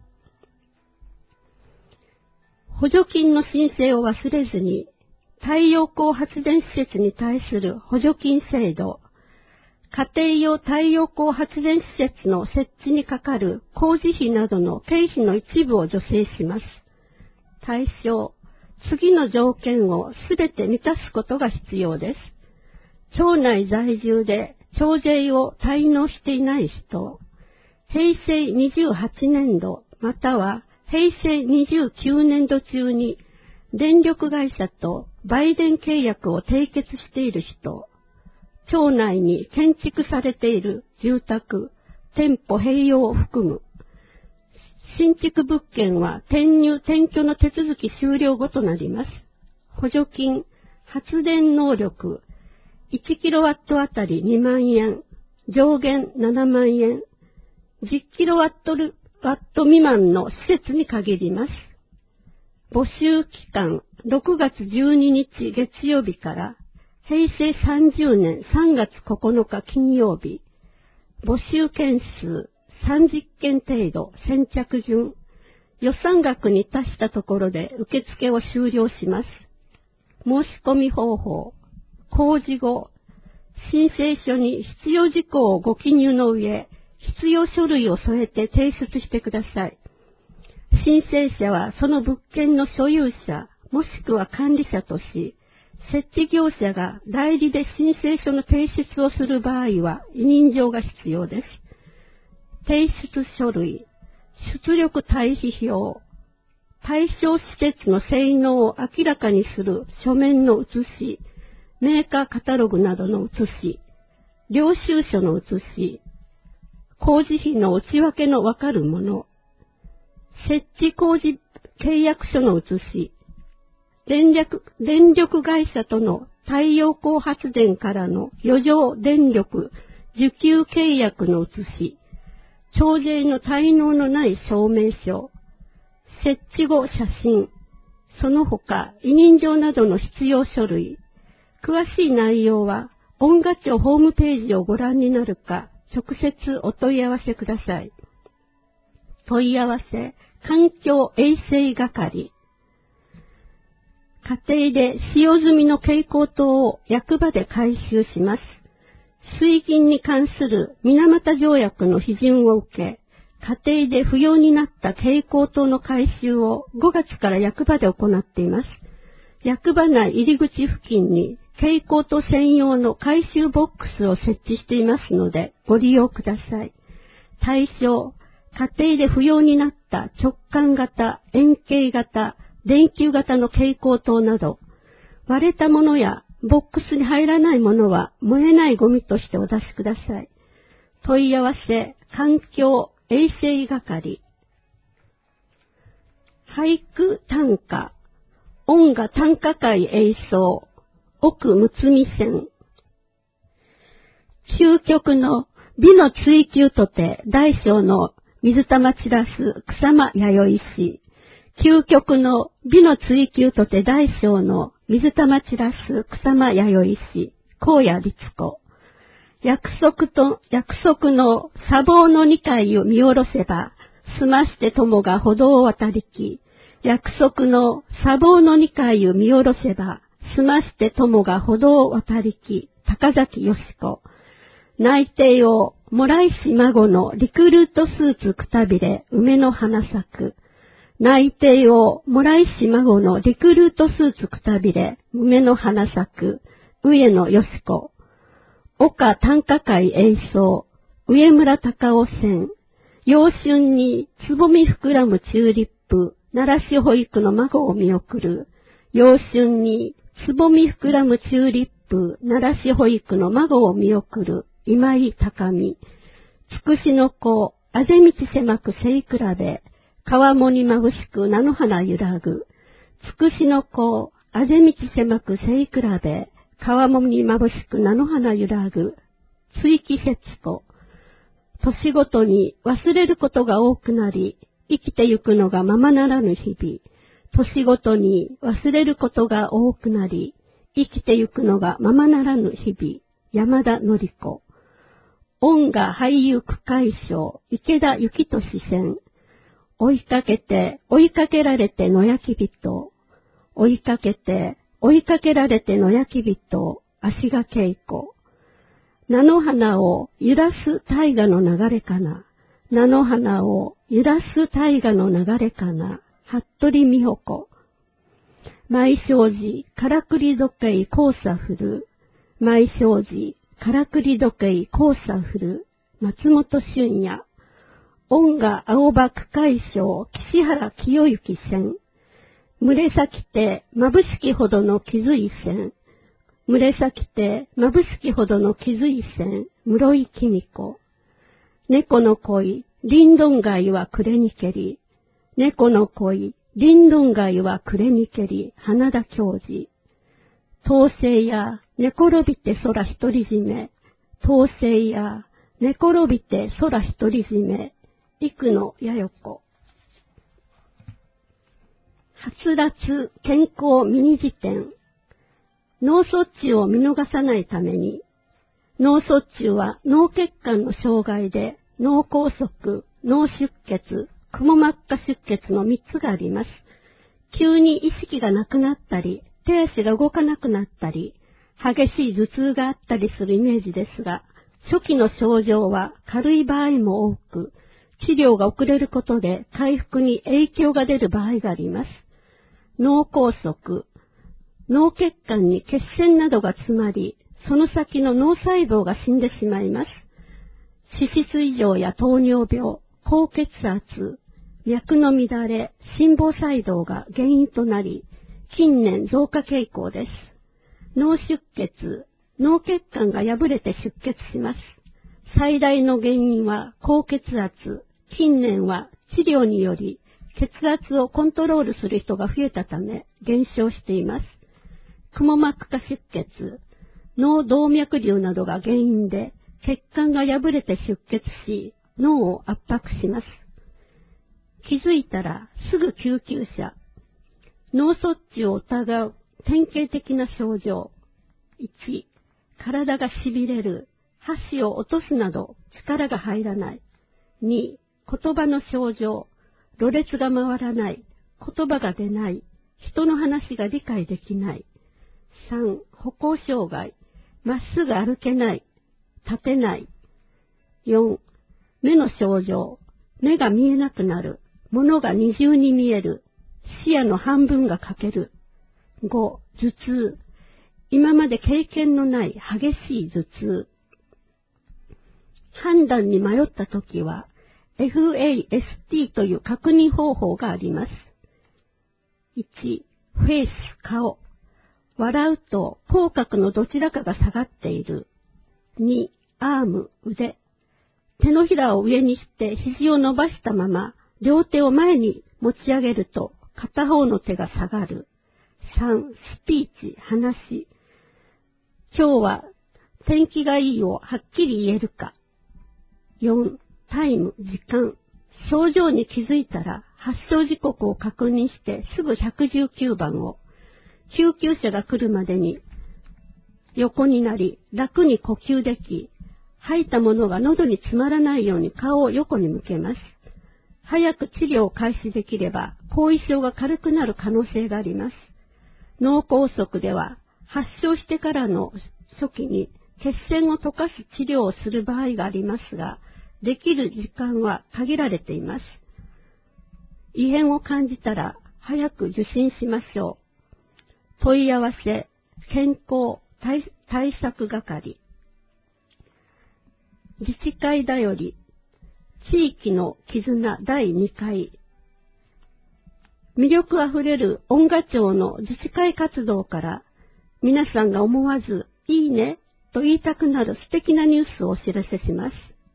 補助金の申請を忘れずに、太陽光発電施設に対する補助金制度、家庭用太陽光発電施設の設置にかかる工事費などの経費の一部を助成します。対象、次の条件をすべて満たすことが必要です。町内在住で徴税を滞納していない人、平成28年度または平成29年度中に電力会社と売電契約を締結している人、町内に建築されている住宅、店舗併用を含む。新築物件は転入・転居の手続き終了後となります。補助金、発電能力、1キロワットあたり2万円、上限7万円、10キロワット未満の施設に限ります。募集期間、6月12日月曜日から平成30年3月9日金曜日。募集件数30件程度、先着順。予算額に達したところで受付を終了します。申し込み方法。公示後、申請書に必要事項をご記入の上、必要書類を添えて提出してください。申請者はその物件の所有者、もしくは管理者とし、設置業者が代理で申請書の提出をする場合は委任状が必要です。提出書類、出力対比表、対象施設の性能を明らかにする書面の写し、メーカーカタログなどの写し、領収書の写し、工事費の内訳のわかるもの、設置工事契約書の写し、電力会社との太陽光発電からの余剰電力受給契約の写し、徴税の滞納のない証明書、設置後写真、その他委任状などの必要書類、詳しい内容は音楽庁ホームページをご覧になるか、直接お問い合わせください。問い合わせ、環境衛生係。家庭で使用済みの蛍光灯を役場で回収します。 水銀に関する水俣条約の批准を受け、家庭で不要になった蛍光灯の回収を5月から役場で行っています。役場内入り口付近に蛍光灯専用の回収ボックスを設置していますのでご利用ください。対象、家庭で不要になった直管型、円形型、電球型の蛍光灯など、割れたものやボックスに入らないものは燃えないゴミとしてお出しください。問い合わせ、環境衛生係。俳句短歌、音楽短歌会演奏、奥むつみ線。究極の美の追求とて大小の水玉散らす草間弥生氏。究極の美の追求とて大小の水玉散らす草間弥生氏。荒野律子。約束の砂防の二階を見下ろせば、済まして友が歩道を渡りき。約束の砂防の二階を見下ろせば、済まして友が歩道を渡りき。高崎よし子。内定をもらいし孫のリクルートスーツくたびれ梅の花咲く。内定をもらいし孫のリクルートスーツくたびれ梅の花咲く。上野よし子。岡短歌会演奏、上村隆夫線、陽春につぼみ膨らむチューリップ、奈良市保育の孫を見送る。陽春につぼみ膨らむチューリップ、奈良市保育の孫を見送る。今井高見。つくしの子、あぜ道狭く背比べ、川面にまぶしく菜の花揺らぐ。つくしの子、あぜ道狭く背比べ、川面にまぶしく菜の花揺らぐ。追記節子。年ごとに忘れることが多くなり、生きてゆくのがままならぬ日々。年ごとに忘れることが多くなり、生きてゆくのがままならぬ日々。山田典子。音楽俳優区会賞、池田幸俊線。追いかけられて野焼き人。追いかけられて野焼き人、足が稽古。菜の花を揺らす大河の流れかな。菜の花を揺らす大河の流れかな。服部美穂子。舞正寺、からくり時計交差振る。舞正寺、からくり時計交差振る。松本俊也。音楽青葉区会賞、岸原清之線。群れ咲きて眩しきほどの傷い線。群れ咲きて眩しきほどの傷い線。室井公子。猫の恋、リンドン街は暮れにけり。猫の恋、リンドン街は暮れにけり。花田教授。統制や寝転びて空独り占め。統制や寝転びて空独り占め。生野やよ子。はつらつ健康ミニ辞典。脳卒中を見逃さないために、脳卒中は脳血管の障害で脳梗塞、脳出血、くも膜下出血の3つがあります。急に意識がなくなったり、手足が動かなくなったり、激しい頭痛があったりするイメージですが、初期の症状は軽い場合も多く、治療が遅れることで回復に影響が出る場合があります。脳梗塞、脳血管に血栓などが詰まり、その先の脳細胞が死んでしまいます。脂質異常や糖尿病、高血圧、脈の乱れ、心房細動が原因となり、近年増加傾向です。脳出血、脳血管が破れて出血します。最大の原因は高血圧、近年は治療により血圧をコントロールする人が増えたため減少しています。くも膜下出血、脳動脈瘤などが原因で血管が破れて出血し、脳を圧迫します。気づいたらすぐ救急車。脳卒中を疑う典型的な症状。1、体が痺れる、箸を落とすなど力が入らない。2、言葉の症状、ろれつが回らない、言葉が出ない、人の話が理解できない。3、歩行障害、まっすぐ歩けない、 立てない。4、目の症状、目が見えなくなる。物が二重に見える。視野の半分が欠ける。5、頭痛。今まで経験のない激しい頭痛。判断に迷ったときは、FAST という確認方法があります。1、フェイス、顔。笑うと口角のどちらかが下がっている。2、アーム、腕。手のひらを上にして肘を伸ばしたまま、両手を前に持ち上げると片方の手が下がる。3、スピーチ、話。今日は天気がいいをはっきり言えるか。4、タイム、時間。症状に気づいたら発症時刻を確認してすぐ119番を。救急車が来るまでに横になり楽に呼吸でき、吐いたものが喉に詰まらないように顔を横に向けます。早く治療を開始できれば後遺症が軽くなる可能性があります。脳梗塞では発症してからの初期に血栓を溶かす治療をする場合がありますが、できる時間は限られています。異変を感じたら早く受診しましょう。問い合わせ、健康対策係。自治会だより、地域の絆第2回。魅力あふれる音楽町の自治会活動から、皆さんが思わずいいねと言いたくなる素敵なニュースをお知らせします。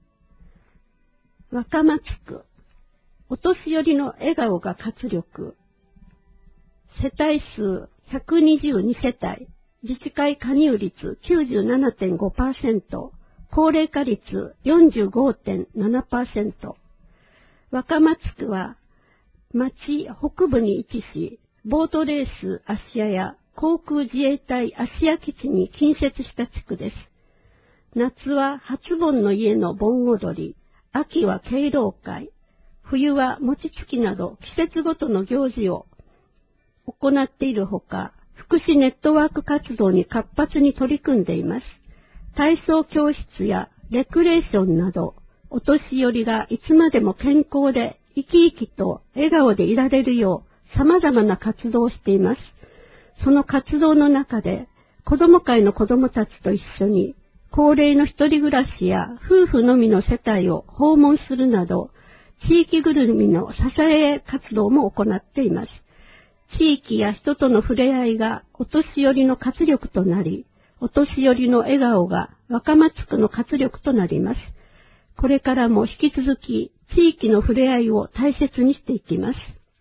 若松区、お年寄りの笑顔が活力。世帯数122世帯、自治会加入率 97.5%、高齢化率 45.7%。若松区は町北部に位置し、ボートレース芦屋や航空自衛隊芦屋基地に近接した地区です。夏は初盆の家の盆踊り、秋は敬老会、冬は餅つきなど季節ごとの行事を行っているほか、福祉ネットワーク活動に活発に取り組んでいます。体操教室やレクレーションなど、お年寄りがいつまでも健康で生き生きと笑顔でいられるよう様々な活動をしています。その活動の中で、子ども会の子どもたちと一緒に、高齢の一人暮らしや夫婦のみの世帯を訪問するなど、地域ぐるみの支え活動も行っています。地域や人との触れ合いがお年寄りの活力となり、お年寄りの笑顔が若松区の活力となります。これからも引き続き地域の触れ合いを大切にしていきます。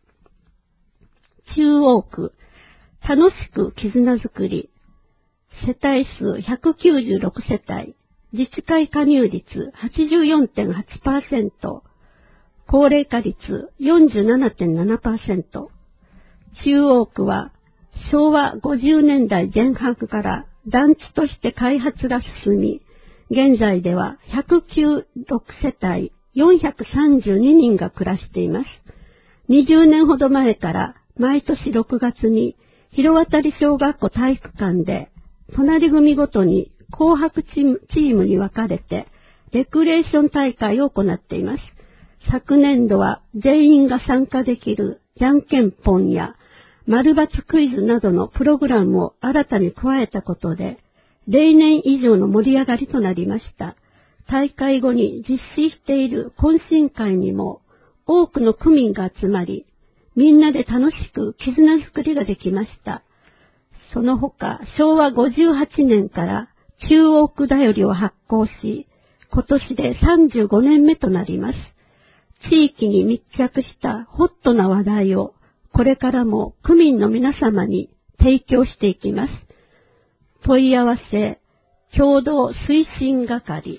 中央区、楽しく絆づくり。世帯数196世帯、自治会加入率 84.8%、高齢化率 47.7%。中央区は昭和50年代前半から団地として開発が進み、現在では196世帯432人が暮らしています。20年ほど前から毎年6月に広渡小学校体育館で隣組ごとに紅白チームに分かれてレクレーション大会を行っています。昨年度は全員が参加できるじゃんけんぽんや丸×クイズなどのプログラムを新たに加えたことで、例年以上の盛り上がりとなりました。大会後に実施している懇親会にも多くの区民が集まり、みんなで楽しく絆づくりができました。その他、昭和58年から中央区だよりを発行し、今年で35年目となります。地域に密着したホットな話題をこれからも区民の皆様に提供していきます。問い合わせ、共同推進係。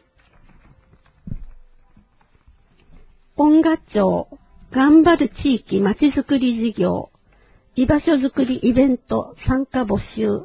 音楽町、頑張る地域まちづくり事業、居場所づくりイベント参加募集。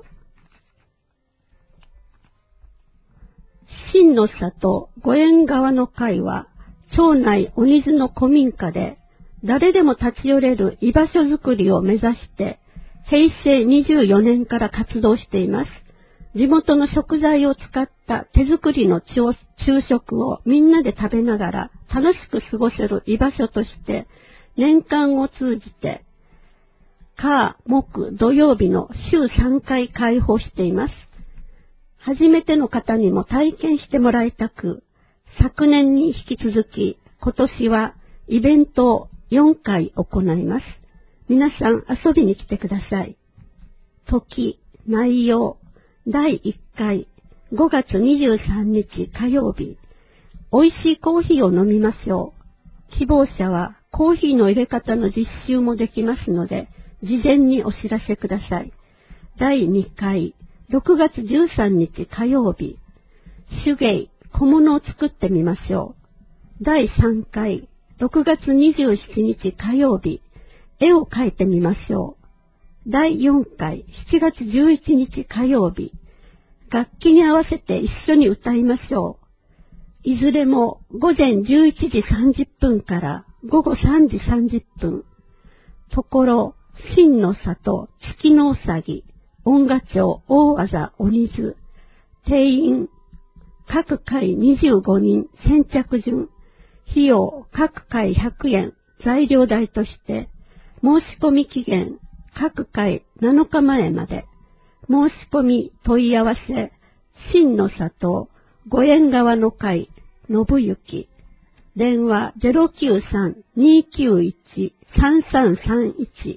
新の里五縁側の会は、町内鬼津の古民家で、誰でも立ち寄れる居場所づくりを目指して、平成24年から活動しています。 地元の食材を使った手作りの昼食をみんなで食べながら楽しく過ごせる居場所として年間を通じて火、木、土曜日の週3回開放しています。初めての方にも体験してもらいたく、昨年に引き続き今年はイベントを4回行います。皆さん遊びに来てください。時、内容、第1回、5月23日火曜日。美味しいコーヒーを飲みましょう。希望者はコーヒーの入れ方の実習もできますので、事前にお知らせください。第2回、6月13日火曜日。手芸、小物を作ってみましょう。第3回、6月27日火曜日。絵を描いてみましょう。第4回、7月11日火曜日。楽器に合わせて一緒に歌いましょう。いずれも午前11時30分から午後3時30分。ところ、真の里、月のうさぎ、音楽町、大技、鬼津。定員、各回25人、先着順。費用、各回100円、材料代として、申し込み期限、各回7日前まで。申し込み問い合わせ、真の里、五円川の会、信行。電話 093-291-3331。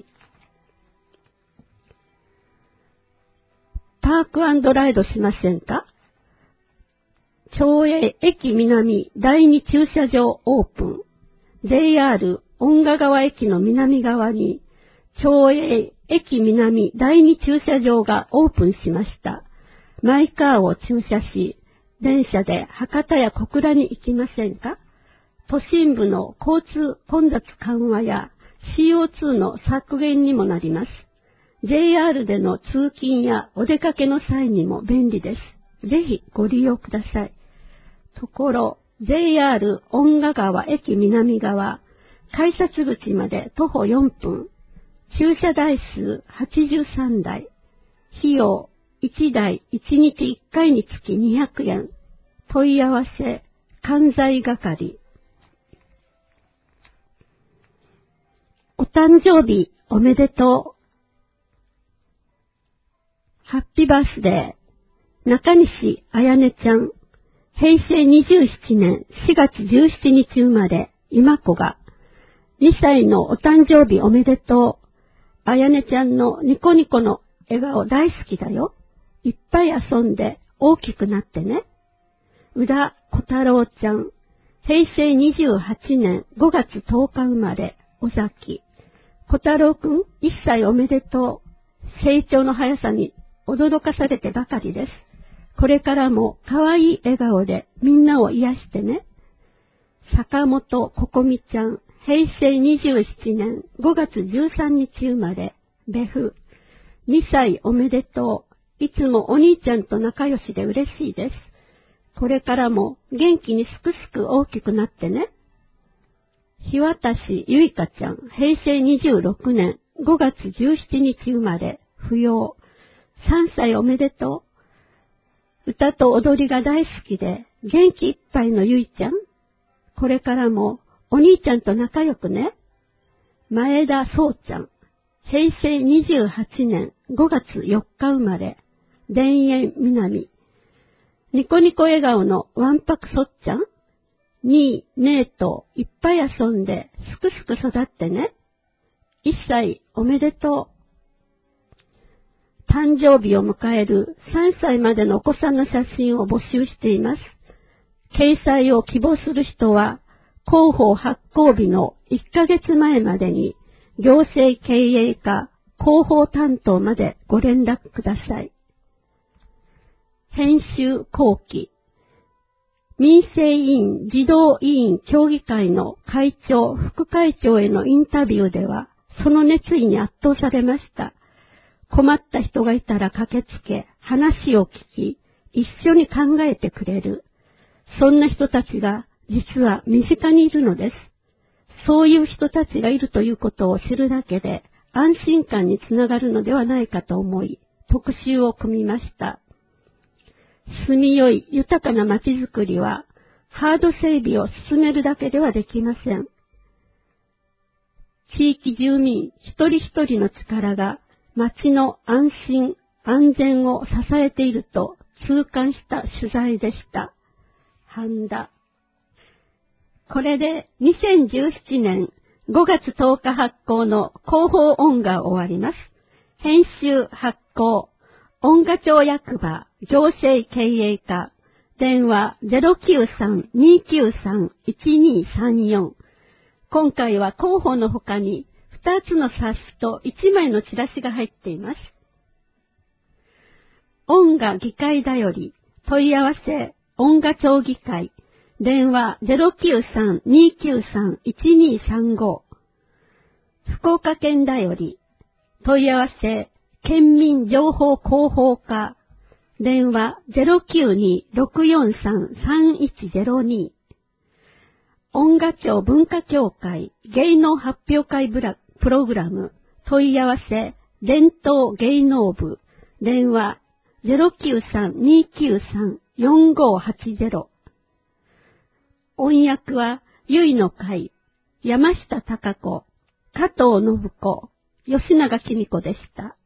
パーク&ライドしませんか？町営駅南第2駐車場オープン。JR 恩賀川駅の南側に、町営駅南第2駐車場がオープンしました。マイカーを駐車し、電車で博多や小倉に行きませんか？都心部の交通混雑緩和や CO2 の削減にもなります。JR での通勤やお出かけの際にも便利です。ぜひご利用ください。ところ、JR 恩賀川駅南側、改札口まで徒歩4分。駐車台数83台。費用1台1日1回につき200円。問い合わせ、関西係。お誕生日おめでとう。ハッピーバースデー。中西あやねちゃん。平成27年4月17日生まれ、今子が。2歳のお誕生日おめでとう。あやねちゃんのニコニコの笑顔大好きだよ。いっぱい遊んで大きくなってね。宇田小太郎ちゃん。平成28年5月10日生まれ、尾崎。小太郎くん1歳おめでとう。成長の速さに驚かされてばかりです。これからも可愛い笑顔でみんなを癒してね。坂本ここみちゃん。平成27年5月13日生まれ、ベフ。2歳おめでとう。いつもお兄ちゃんと仲良しで嬉しいです。これからも元気にすくすく大きくなってね。日渡ゆいかちゃん。平成26年5月17日生まれ、扶養。3歳おめでとう。歌と踊りが大好きで元気いっぱいのゆいちゃん。これからもお兄ちゃんと仲良くね。前田そうちゃん。平成28年5月4日生まれ。田園南。ニコニコ笑顔のわんぱくそっちゃん。にーねーといっぱい遊んですくすく育ってね。1歳おめでとう。誕生日を迎える3歳までのお子さんの写真を募集しています。掲載を希望する人は、広報発行日の1ヶ月前までに行政経営課広報担当までご連絡ください。編集後期。民生委員児童委員協議会の会長、副会長へのインタビューでは、その熱意に圧倒されました。困った人がいたら駆けつけ、話を聞き、一緒に考えてくれる。そんな人たちが実は身近にいるのです。そういう人たちがいるということを知るだけで安心感につながるのではないかと思い、特集を組みました。 住みよい豊かな街づくりは、ハード整備を進めるだけではできません。地域住民一人一人の力が街の安心、安全を支えていると痛感した取材でした。半田。これで2017年5月10日発行の広報音が終わります。編集発行、音画町役場、行政経営課、電話 093-293-1234。今回は広報の他に2つの冊子と1枚のチラシが入っています。音画議会だより、問い合わせ、音画町議会、電話 093-293-1235。福岡県だより、問い合わせ、県民情報広報課、電話 092-643-3102。音画町文化協会芸能発表会プログラム、問い合わせ、伝統芸能部、電話 093-293-4580。音訳は、ゆいの会、山下貴子、加藤信子、吉永紀美子でした。